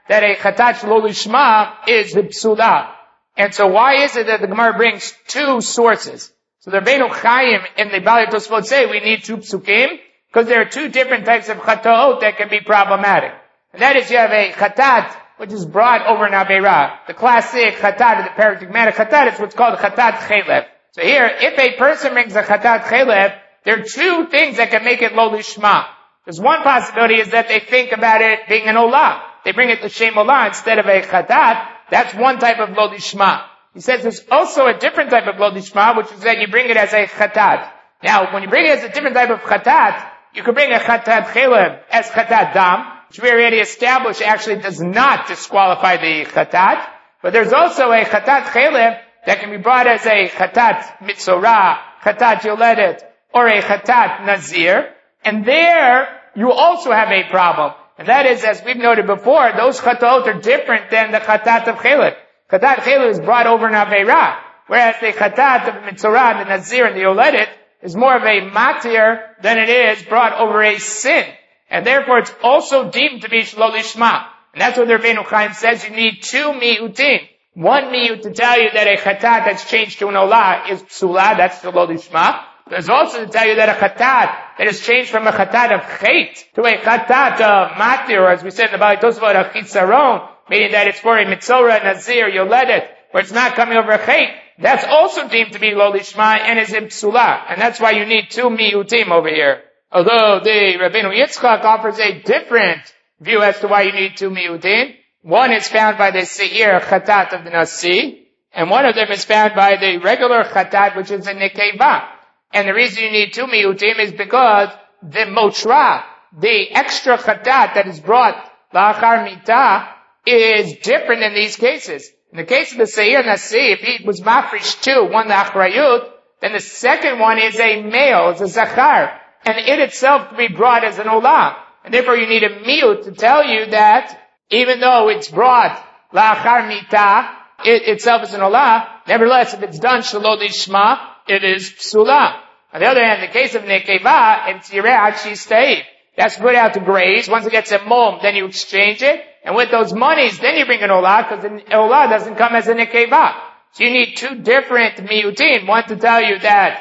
that a chatat shelo lishma is psula. And so why is it that the Gemara brings two sources? So the Rabbeinu Chaim and the Baalei Tosfot say we need two psukim, because there are two different types of chataot that can be problematic. And that is, you have a chatat, which is brought over an Aveirah. The classic chatat, the paradigmatic chatat, is what's called chatat chelev. So here, if a person brings a chatat chelev, there are two things that can make it lo lishma. There's one possibility is that they think about it being an olah. They bring it to shem olah instead of a chatat. That's one type of lo lishma. He says there's also a different type of lo lishma, which is that you bring it as a chatat. Now, when you bring it as a different type of chatat, you could bring a chatat chelev as chatat dam, which we already established actually does not disqualify the chatat. But there's also a chatat chelev that can be brought as a chatat mitzorah, chatat yoledet, or a chatat nazir. And there, you also have a problem. And that is, as we've noted before, those chataot are different than the chatat of chelev. Chatat chelev is brought over an aveirah, whereas the chatat of mitzorah, the nazir, and the yoledet is more of a matir than it is brought over a sin. And therefore it's also deemed to be shelo lishma. And that's what the Rabbeinu Chaim says, you need two miyutim. One miyut to tell you that a chatat that's changed to an olah is psula, that's shelo lishma. There's also to tell you that a chatat that is changed from a chatat of chait to a chatat of matir, or as we said in the Baalei Tosfot, a chitzaron, meaning that it's for a mitzorah, nazir, yoledet, where it's not coming over a chait, that's also deemed to be lo lishma and is in psula. And that's why you need two miyutim over here. Although the Rabbeinu Yitzchak offers a different view as to why you need two miyutim. One is found by the seir chatat of the nasi, and one of them is found by the regular chatat, which is a nekeva. And the reason you need two miyutim is because the motra, the extra chatat that is brought la'achar mitah, is different in these cases. In the case of the seir nasi, if he was mafresh two, one the achrayut, then the second one is a male, it's a zachar. And it itself can be brought as an olah. And therefore you need a miyut to tell you that even though it's brought la'achar mitah, it itself is an olah, nevertheless if it's done shelo lishma, it is psula. On the other hand, in the case of nekeva, it's yireh shisteiv. That's put out to graze. Once it gets a mum, then you exchange it. And with those monies, then you bring an olah, because an olah doesn't come as a nekeva. So you need two different miyutim. One to tell you that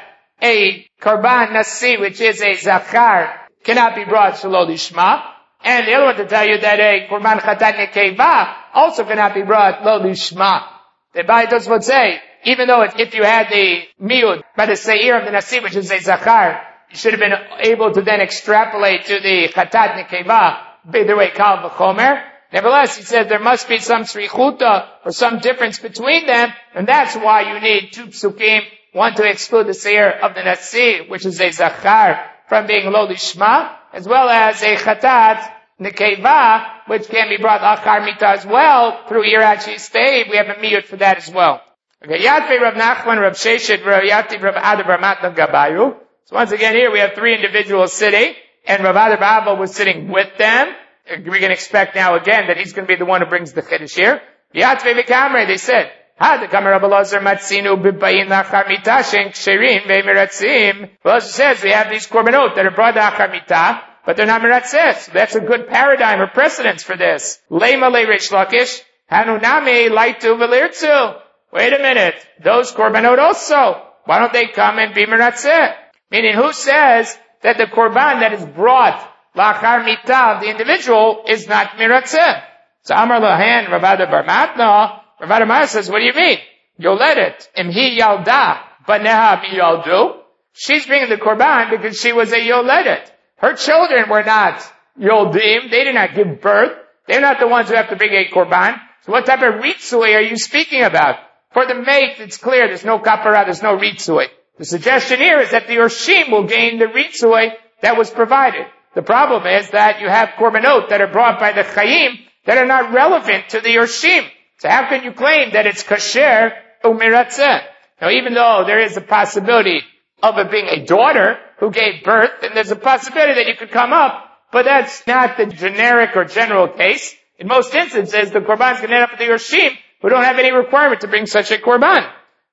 a korban nasi, which is a zachar, cannot be brought shelo lishma. And the other one to tell you that a korban chatat nekeva also cannot be brought lo lishma. The Baalei Tosfot say, even though if you had the miyut by the seir of the nasi, which is a zachar, you should have been able to then extrapolate to the chatat nekeva, the way kal v'chomer. Nevertheless, he says there must be some srichuta or some difference between them, and that's why you need two psukim, one to exclude the seir of the nasi, which is a zachar, from being lo lishma, as well as a chatat nekeva, which can be brought achar mita as well through yirat shisteiv. We have a miyut for that as well. Okay, Yatve Rav Nachman, Rav Sheshet, Rav Yativ, Rav Adar, Rav Matnav Gabayu. So once again here we have three individuals sitting, and Rav Adar Abba was sitting with them. We can expect now again that he's going to be the one who brings the chiddush here. Yatve v'kamre, they said, the Kamer Rabbi Elazar matzinu b'bayin la'achar mitah shen ksherim ve'miratzim. Elazar says we have these korbanot that are brought la'achar mitah, but they're not miratzes. That's a good paradigm or precedence for this. Lema le Rish Lakish, hanuname laitu v'lirtzu. Wait a minute, those korbanot also, why don't they come and be miratzeh? Meaning, who says that the korban that is brought la'achar mitah of the individual is not miratzeh? So Amar Lahan, Rav Adar bar Matna, Rav Adar Matna says, what do you mean? Yoledet, imhi yalda, baneha mi yaldu. She's bringing the korban because she was a yoledet. Her children were not yoldim, they did not give birth. They're not the ones who have to bring a korban. So what type of ritzui are you speaking about? For the mate, it's clear there's no kapara, there's no ritzui. The suggestion here is that the Yorshim will gain the ritzui that was provided. The problem is that you have korbanot that are brought by the Chayim that are not relevant to the Yorshim. So how can you claim that it's kasher umiratzeh? Now even though there is a possibility of it being a daughter who gave birth, and there's a possibility that you could come up, but that's not the generic or general case. In most instances, the korban is going to end up with the Yorshim who don't have any requirement to bring such a korban.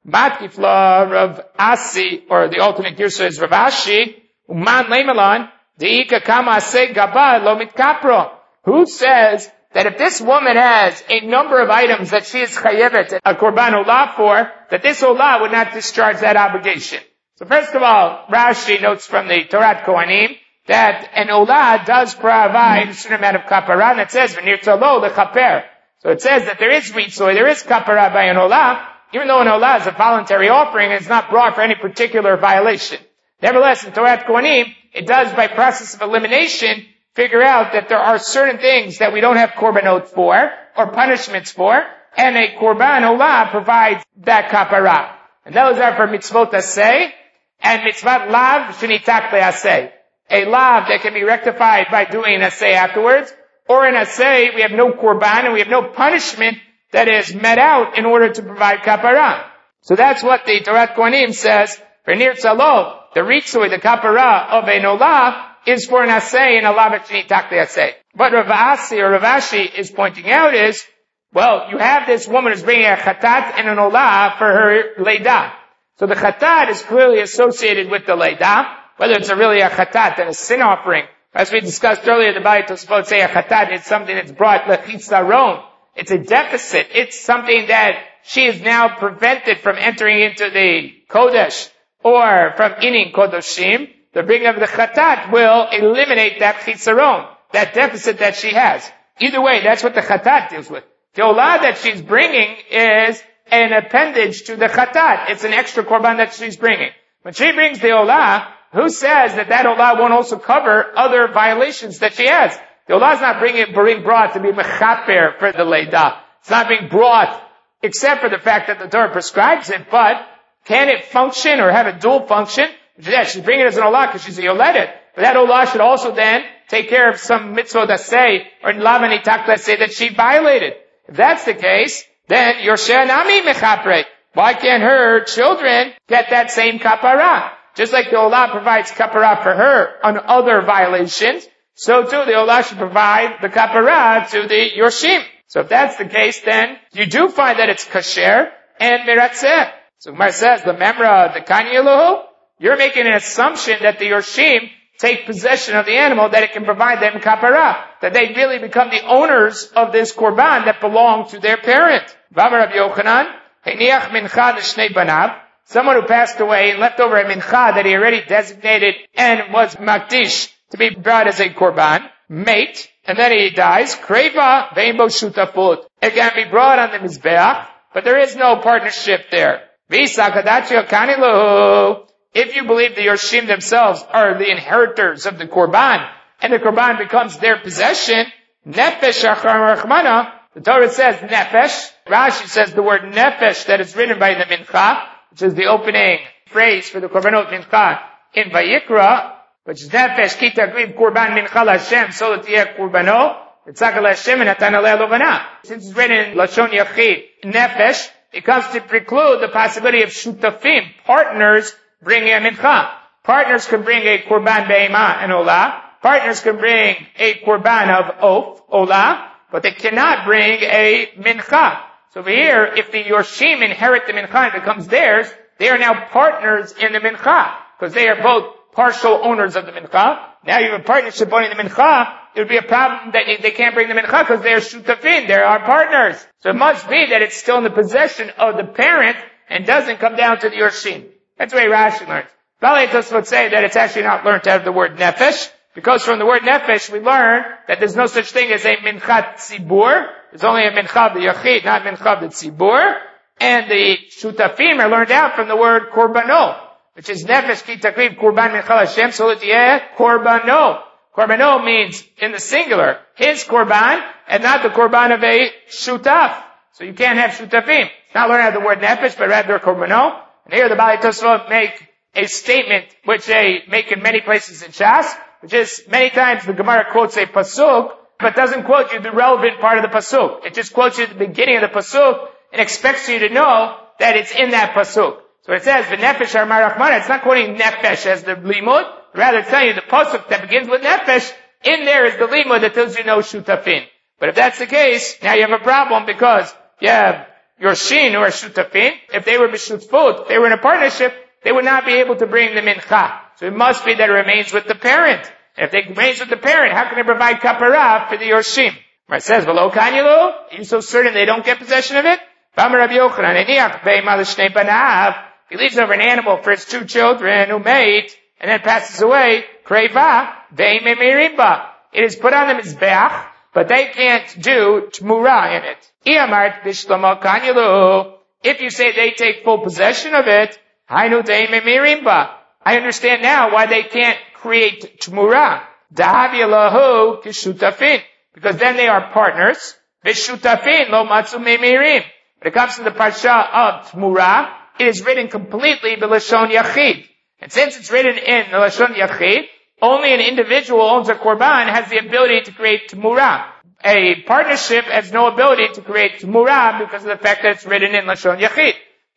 Matkifla Rav Asi, or the alternate girsa is Rav Ashi, Uman Leimelan, Deika Kama Se Gaba Lo Mitkapro. Who says that if this woman has a number of items that she is chayevet a korban olah for, that this olah would not discharge that obligation. So first of all, Rashi notes from the Torat Kohanim that an olah does provide a certain amount of kapara, and it says, v'nirtzalo lechaper. So it says that there is ritzoy, there is kapara by an olah, even though an olah is a voluntary offering, it's not brought for any particular violation. Nevertheless, in Torat Kohanim, it does, by process of elimination, figure out that there are certain things that we don't have korbanot for, or punishments for, and a korban olah provides that kapara. And those are for mitzvot aseh, and mitzvot lav shenitak le'aseh. A lav that can be rectified by doing an aseh afterwards, or an aseh, we have no korban, and we have no punishment that is met out in order to provide kapara. So that's what the Torat Kohanim says, for nir tzalo, the ritzui, the kapara of an olah, is for an aseh and a lav shenitak le'aseh. What Rav Ashi is pointing out is, well, you have this woman who's bringing a chatat and an olah for her leidah. So the chatat is clearly associated with the leidah, whether it's really a chatat and a sin offering. As we discussed earlier, the Baalei Tosfot say a chatat is something that's brought lechitzaron. It's a deficit. It's something that she is now prevented from entering into the kodesh or from inning kodoshim. The bringing of the chatat will eliminate that chitzaron, that deficit that she has. Either way, that's what the chatat deals with. The olah that she's bringing is an appendage to the chatat. It's an extra korban that she's bringing. When she brings the olah, who says that that olah won't also cover other violations that she has? The olah is not being brought to be mechaper for the leidah. It's not being brought except for the fact that the Torah prescribes it, but can it function or have a dual function? Yeah, she's bringing it as an olah because she's a yoledet. But that olah should also then take care of some mitzvot aseh or lav shenitak le'aseh that she violated. If that's the case, then Yosheh nami mechapre. Why can't her children get that same kapara? Just like the olah provides kapara for her on other violations, so too the olah should provide the kapara to the Yorshim. So if that's the case, then you do find that it's kasher and miratzeh. So Gemara says, the memra, the kanyeluhu, you're making an assumption that the Yorshim take possession of the animal, that it can provide them kapara, that they really become the owners of this korban that belong to their parent. V'amar Rabbi Yochanan, heniach mincha l'shnei banav, someone who passed away and left over a mincha that he already designated and was makdish to be brought as a korban, mate, and then he dies, kreva ve'imbo shutafut. It can be brought on the mizbeach, but there is no partnership there. V'isa kadatio kaniluhu. If you believe the Yorshim themselves are the inheritors of the korban, and the korban becomes their possession, nefesh achar rachmana, the Torah says nefesh. Rashi says the word nefesh that is written by the mincha, which is the opening phrase for the korbanot mincha in Vayikra, which is nefesh ki tagriv korban mincha l'Hashem, so that yeh korbano, v'tzaka l'Hashem and natan aleh lovana. Since it's written in Lashon Yachid, nefesh, it comes to preclude the possibility of shutafim, partners, bringing a mincha. Partners can bring a korban be'ema and olah. Partners can bring a korban of oaf, olah, but they cannot bring a mincha. So over here, if the Yorshim inherit the mincha and it becomes theirs, they are now partners in the mincha, because they are both partial owners of the mincha. Now you have a partnership owning the mincha, it would be a problem that they can't bring the mincha because they are shutafin, they are partners. So it must be that it's still in the possession of the parent and doesn't come down to the Yorshim. That's the way Rashi learns. Baalei Tosfot say that it's actually not learned out of the word nefesh, because from the word nefesh we learn that there's no such thing as a minchat tzibur. There's only a mincha of the yachid, not mincha of the tzibur. And the shutafim are learned out from the word korbano, which is nefesh ki takriv korban mincha l'Hashem, so that yeh korbano. Korbano means in the singular, his korban, and not the korban of a shutaf. So you can't have shutafim. It's not learned out of the word nefesh, but rather korbano. And here the Baalei Tosfot make a statement which they make in many places in Shas, which is many times the Gemara quotes a pasuk, but doesn't quote you the relevant part of the pasuk. It just quotes you the beginning of the pasuk and expects you to know that it's in that pasuk. So it says, "V'nefesh amar rachmana." It's not quoting nefesh as the limud, rather it's telling you the pasuk that begins with nefesh. In there is the limud that tells you no shutafin. But if that's the case, now you have a problem because you have Yorshim or shutafin. If they were b'shutfut, if they were in a partnership, they would not be able to bring the mincha. So it must be that it remains with the parent. And if it remains with the parent, how can they provide kapara for the Yorshim? It says, V'lo kanyalu, are you so certain they don't get possession of it? If he leaves over an animal for his 2 children who mate, and then passes away, kreva, ve'imemirimba. It is put on the mizbeach, but they can't do tmura in it. Iyamart bishlomo kanyalu. If you say they take full possession of it, hainu de'imemirimba. I understand now why they can't create tmura. Dahavi lahu kishutafin. Because then they are partners. Vishutafin lo matzu memirim. When it comes to the parsha of tmura, it is written completely b'lashon yachid. And since it's written in the lashon yachid, only an individual who owns a korban has the ability to create tmura. A partnership has no ability to create tmura because of the fact that it's written in lashon yachid.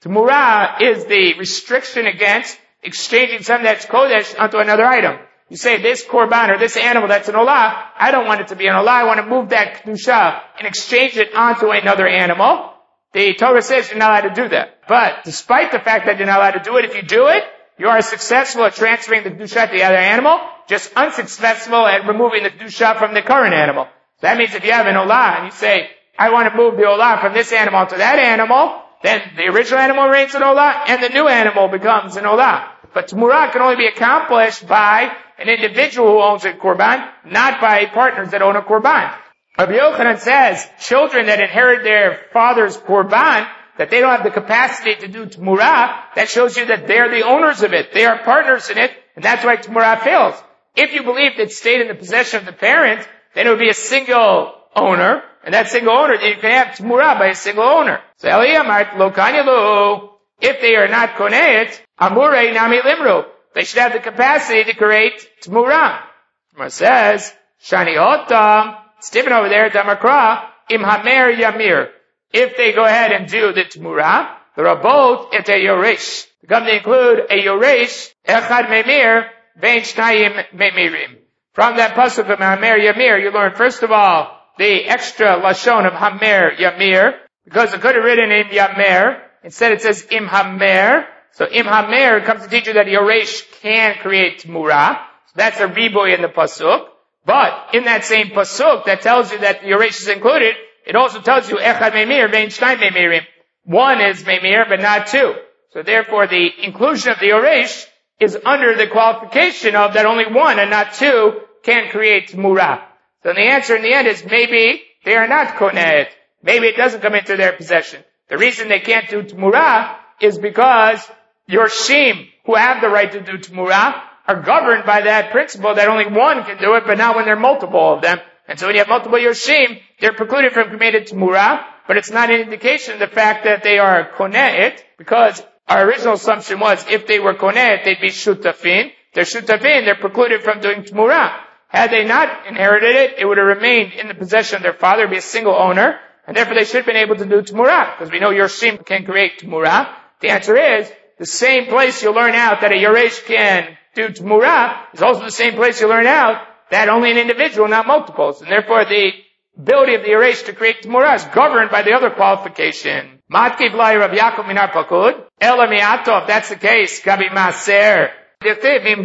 Tmura is the restriction against exchanging something that's kodesh onto another item. You say this korban or this animal that's an olah, I don't want it to be an olah, I want to move that kedusha and exchange it onto another animal. The Torah says you're not allowed to do that. But despite the fact that you're not allowed to do it, if you do it, you are successful at transferring the kedusha to the other animal, just unsuccessful at removing the kedusha from the current animal. So that means if you have an olah and you say, I want to move the olah from this animal to that animal, then the original animal remains an olah and the new animal becomes an olah. But tmura can only be accomplished by an individual who owns a korban, not by partners that own a korban. Rabbi Yochanan says, children that inherit their father's korban, that they don't have the capacity to do tmura, that shows you that they're the owners of it. They are partners in it, and that's why tmura fails. If you believed it stayed in the possession of the parent, then it would be a single owner, and that single owner, then you can have tmura by a single owner. So Eliyamart lo kanyalu, if they are not koneit, amurei nami limru. They should have the capacity to create tmura. It says, shani otam, it's different over there, damakra, im hamer yamir. If they go ahead and do the tmura, the rabot et a yoresh. They come to include a yoresh, echad memir, vein shnayim memirim. From that pasuk of hamer yamir, you learn first of all the extra lashon of hamer yamir, because it could have written im yamer. Instead it says im hamer. So im hamer comes to teach you that yoresh can create tmura. So that's a riboy in the pasuk. But in that same pasuk that tells you that yoresh is included, it also tells you echad memir vein shnayim memirim. One is memir, but not 2. So therefore the inclusion of the yoresh is under the qualification of that only 1 and not 2 can create tmura. So the answer in the end is maybe they are not konet. Maybe it doesn't come into their possession. The reason they can't do tmura is because yorshim, who have the right to do tmura, are governed by that principle that only 1 can do it, but not when there are multiple of them. And so when you have multiple yorshim, they're precluded from committing tmura, but it's not an indication of the fact that they are konet, because our original assumption was if they were konet, they'd be shutafin. They're shutafin, they're precluded from doing tmura. Had they not inherited it, it would have remained in the possession of their father, it'd be a single owner, and therefore they should have been able to do tmura, because we know yorshim can create tmura. The answer is, the same place you learn out that a yoresh can do tmura is also the same place you learn out that only an individual, not multiples. And therefore the ability of the yoresh to create tmura is governed by the other qualification. Matkiv lai Rav Yaakov minar pakud, ela mi'ato, if that's the case, gabi maser. If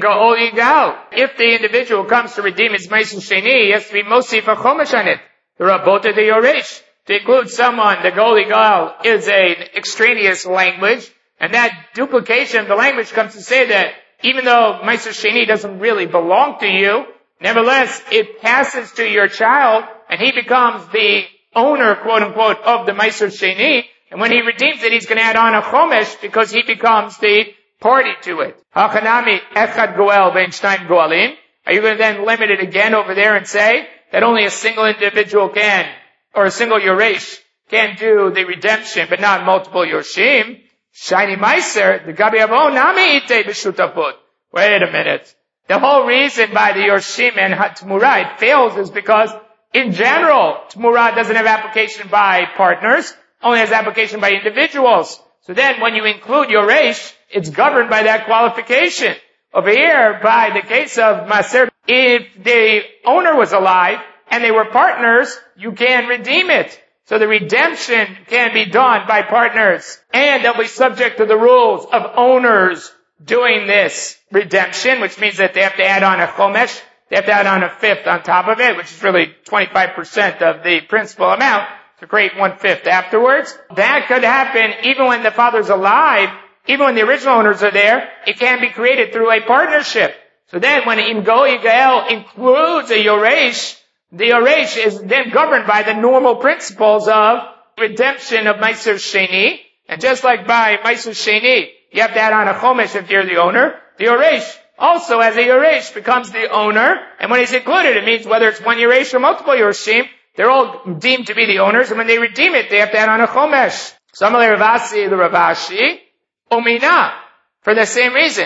the individual comes to redeem his meisul sheni, he has to be mosif a chomesh on it. The rabot of the yoresh. To include someone, the goli gal is an extraneous language, and that duplication of the language comes to say that even though meisul sheni doesn't really belong to you, nevertheless, it passes to your child, and he becomes the owner, quote unquote, of the meisul sheni, and when he redeems it, he's going to add on a chomesh because he becomes the party to it. Hachanami echad goel vein shnayim goalim. Are you going to then limit it again over there and say that only a single individual can, or a single yoresh can do the redemption, but not multiple yorshim? Shiny meiser, the gabi avon nami ite b'shutafut. Wait a minute. The whole reason by the yorshim and tmura it fails is because in general, tmura doesn't have application by partners, only has application by individuals. So then when you include yoresh, it's governed by that qualification. Over here, by the case of maser, if the owner was alive and they were partners, you can redeem it. So the redemption can be done by partners, and they'll be subject to the rules of owners doing this redemption, which means that they have to add on a chomesh they have to add on a fifth on top of it, which is really 25% of the principal amount to create 1/5 afterwards. That could happen even when the father's alive, even when the original owners are there. It can be created through a partnership. So then when Imgo Yigael includes a Yoresh, the Yoresh is then governed by the normal principles of redemption of Meiser Sheni. And just like by Meiser Sheni, you have to add on a Chomesh if you're the owner. The Yoresh also, as a Yoresh, becomes the owner. And when he's included, it means whether it's one Yoresh or multiple Yoreshim, they're all deemed to be the owners. And when they redeem it, they have to add on a Chomesh. Samalei Ravasi, the Ravashi, Omina. For the same reason,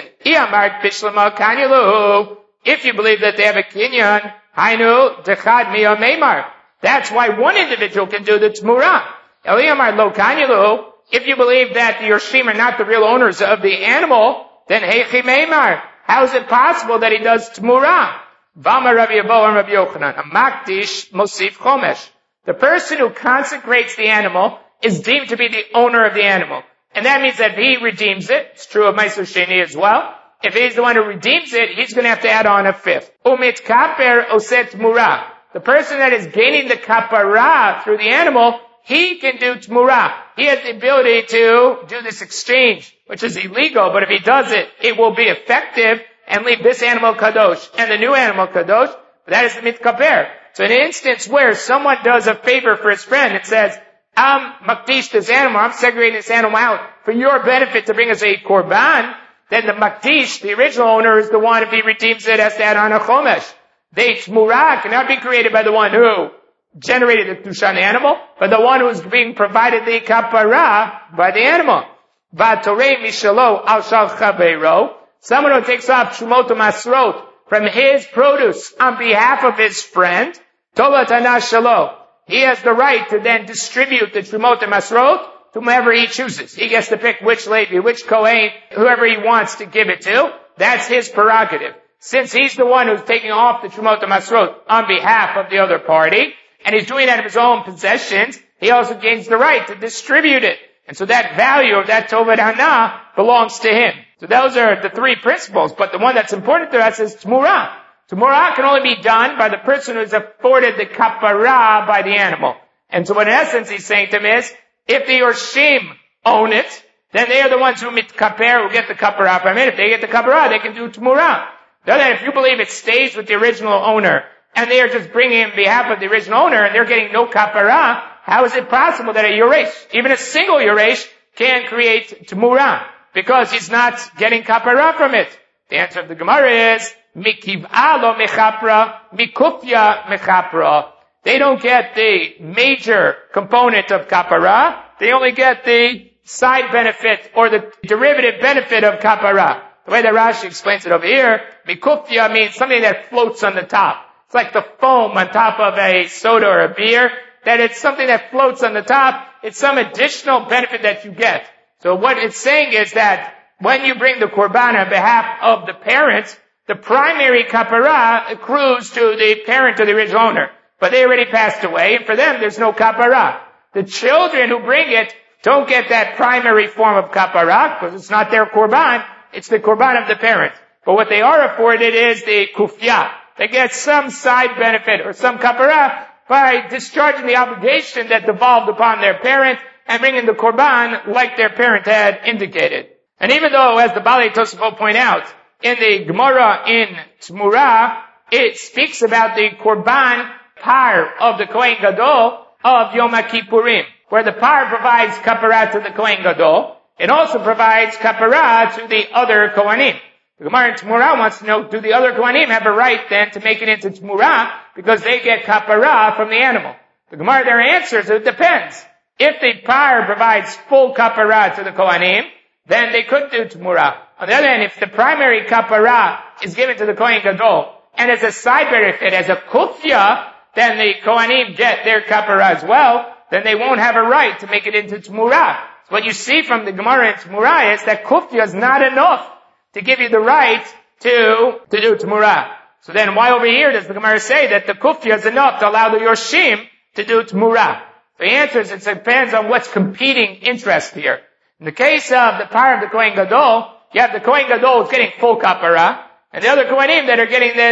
if you believe that they have a kinyan, hainu dechad miya meimar. That's why one individual can do the tmura. Eliyamar lo kanyelu. If you believe that the Yorshim are not the real owners of the animal, then heichi meimar. How is it possible that he does tmura? Vama Rabbi Yabo and Rabbi Yochanan. A makdish mosif chomesh. The person who consecrates the animal is deemed to be the owner of the animal. And that means that if he redeems it, it's true of Meiser Sheni as well. If he's the one who redeems it, he's going to have to add on a fifth. Umit kaper oset mura. The person that is gaining the kapara through the animal, he can do tmura. He has the ability to do this exchange, which is illegal, but if he does it, it will be effective and leave this animal kadosh and the new animal kadosh. But that is the mitkaper. So in an instance where someone does a favor for his friend, it says, I'm makdish this animal, I'm segregating this animal out for your benefit to bring us a korban, then the makdish, the original owner, is the one, if he redeems it, has to add on a chomesh. The tmura cannot be created by the one who generated the tushan animal, but the one who is being provided the kapara by the animal. Vatorei mishalo al shal chaveiro. Someone who takes off shumot masrot from his produce on behalf of his friend, tovat ana shalo. He has the right to then distribute the Trumot and Masrot to whomever he chooses. He gets to pick which Levi, which Kohen, whoever he wants to give it to. That's his prerogative. Since he's the one who's taking off the Trumot and Masrot on behalf of the other party, and he's doing that of his own possessions, he also gains the right to distribute it. And so that value of that Tovad Hana belongs to him. So those are the three principles, but the one that's important to us is Tmurah. Tmurah can only be done by the person who's afforded the kapara by the animal. And so what in essence he's saying to him is, if the Yorshim own it, then they are the ones who mitkaper, who get the kapara from it. If they get the kapara, they can do Tmurah. Then if you believe it stays with the original owner, and they are just bringing in behalf of the original owner, and they're getting no kapara, how is it possible that a Yoresh, even a single Yoresh, can create Tmurah? Because he's not getting kapara from it. The answer of the Gemara is, Mikiv'a lo mechapra, mikufya mechapra. They don't get the major component of kapara. They only get the side benefit or the derivative benefit of kapara. The way that Rashi explains it over here, mikufya means something that floats on the top. It's like the foam on top of a soda or a beer, that it's something that floats on the top. It's some additional benefit that you get. So what it's saying is that when you bring the korban on behalf of the parent, the primary kapara accrues to the parent of the original owner. But they already passed away, and for them there's no kapara. The children who bring it don't get that primary form of kapara, because it's not their korban, it's the korban of the parent. But what they are afforded is the kufya. They get some side benefit or some kapara by discharging the obligation that devolved upon their parent and bringing the korban like their parent had indicated. And even though, as the Balei Tosafot point out, in the Gemara in Tmura, it speaks about the korban par of the Kohen Gadol of Yom Kippurim, where the par provides kapara to the Kohen Gadol. It also provides kapara to the other Kohanim. The Gemara in Tmura wants to know, do the other Kohanim have a right then to make it into Tmura because they get kapara from the animal? The Gemara there answers, it depends. If the par provides full kapara to the Kohanim, then they could do Tmura. On the other hand, if the primary kapara is given to the Kohen Gadol, and as a side benefit, as a kufya, then the Kohanim get their kapara as well, then they won't have a right to make it into Tmura. So what you see from the Gemara in Tmura is that kufya is not enough to give you the right to do Tmura. So then why over here does the Gemara say that the kufya is enough to allow the Yorshim to do Tmura? The answer is it depends on what's competing interest here. In the case of the par of the Kohen Gadol, you have the Kohen Gadol who's getting full kapara, and the other Kohanim that are getting this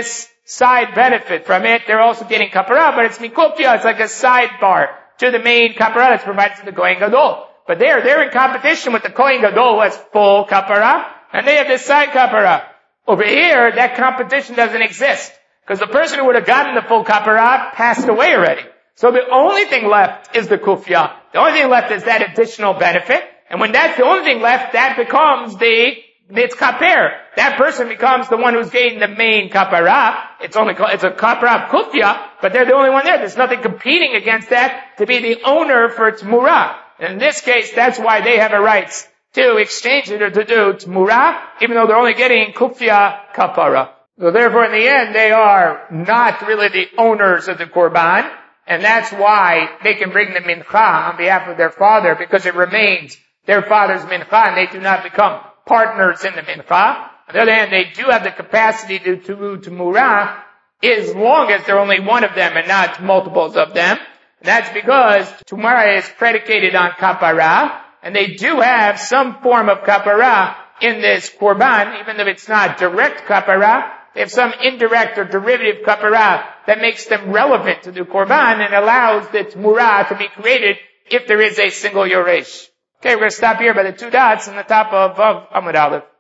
side benefit from it. They're also getting kapara, but it's mikufya. It's like a sidebar to the main kapara that's provided to the Kohen Gadol. But they're in competition with the Kohen Gadol who has full kapara, and they have this side kapara. Over here, that competition doesn't exist, because the person who would have gotten the full kapara passed away already. So the only thing left is the kufya. The only thing left is that additional benefit, and when that's the only thing left, that becomes it's kaper. That person becomes the one who's getting the main kapara. It's a kapara of kufya, but they're the only one there. There's nothing competing against that to be the owner for tmura. In this case, that's why they have a right to exchange it or to do tmura, even though they're only getting kufya kapara. So therefore, in the end, they are not really the owners of the korban, and that's why they can bring the mincha on behalf of their father, because it remains their father's mincha, and they do not become partners in the mincha. On the other hand, they do have the capacity to do tmura, as long as they're only one of them and not multiples of them. And that's because tmura is predicated on kapara, and they do have some form of kapara in this korban, even if it's not direct kapara. They have some indirect or derivative kapara that makes them relevant to the korban and allows the tmura to be created if there is a single yoresh. Okay, we're going to stop here by the 2 dots on the top of Amud Aleph.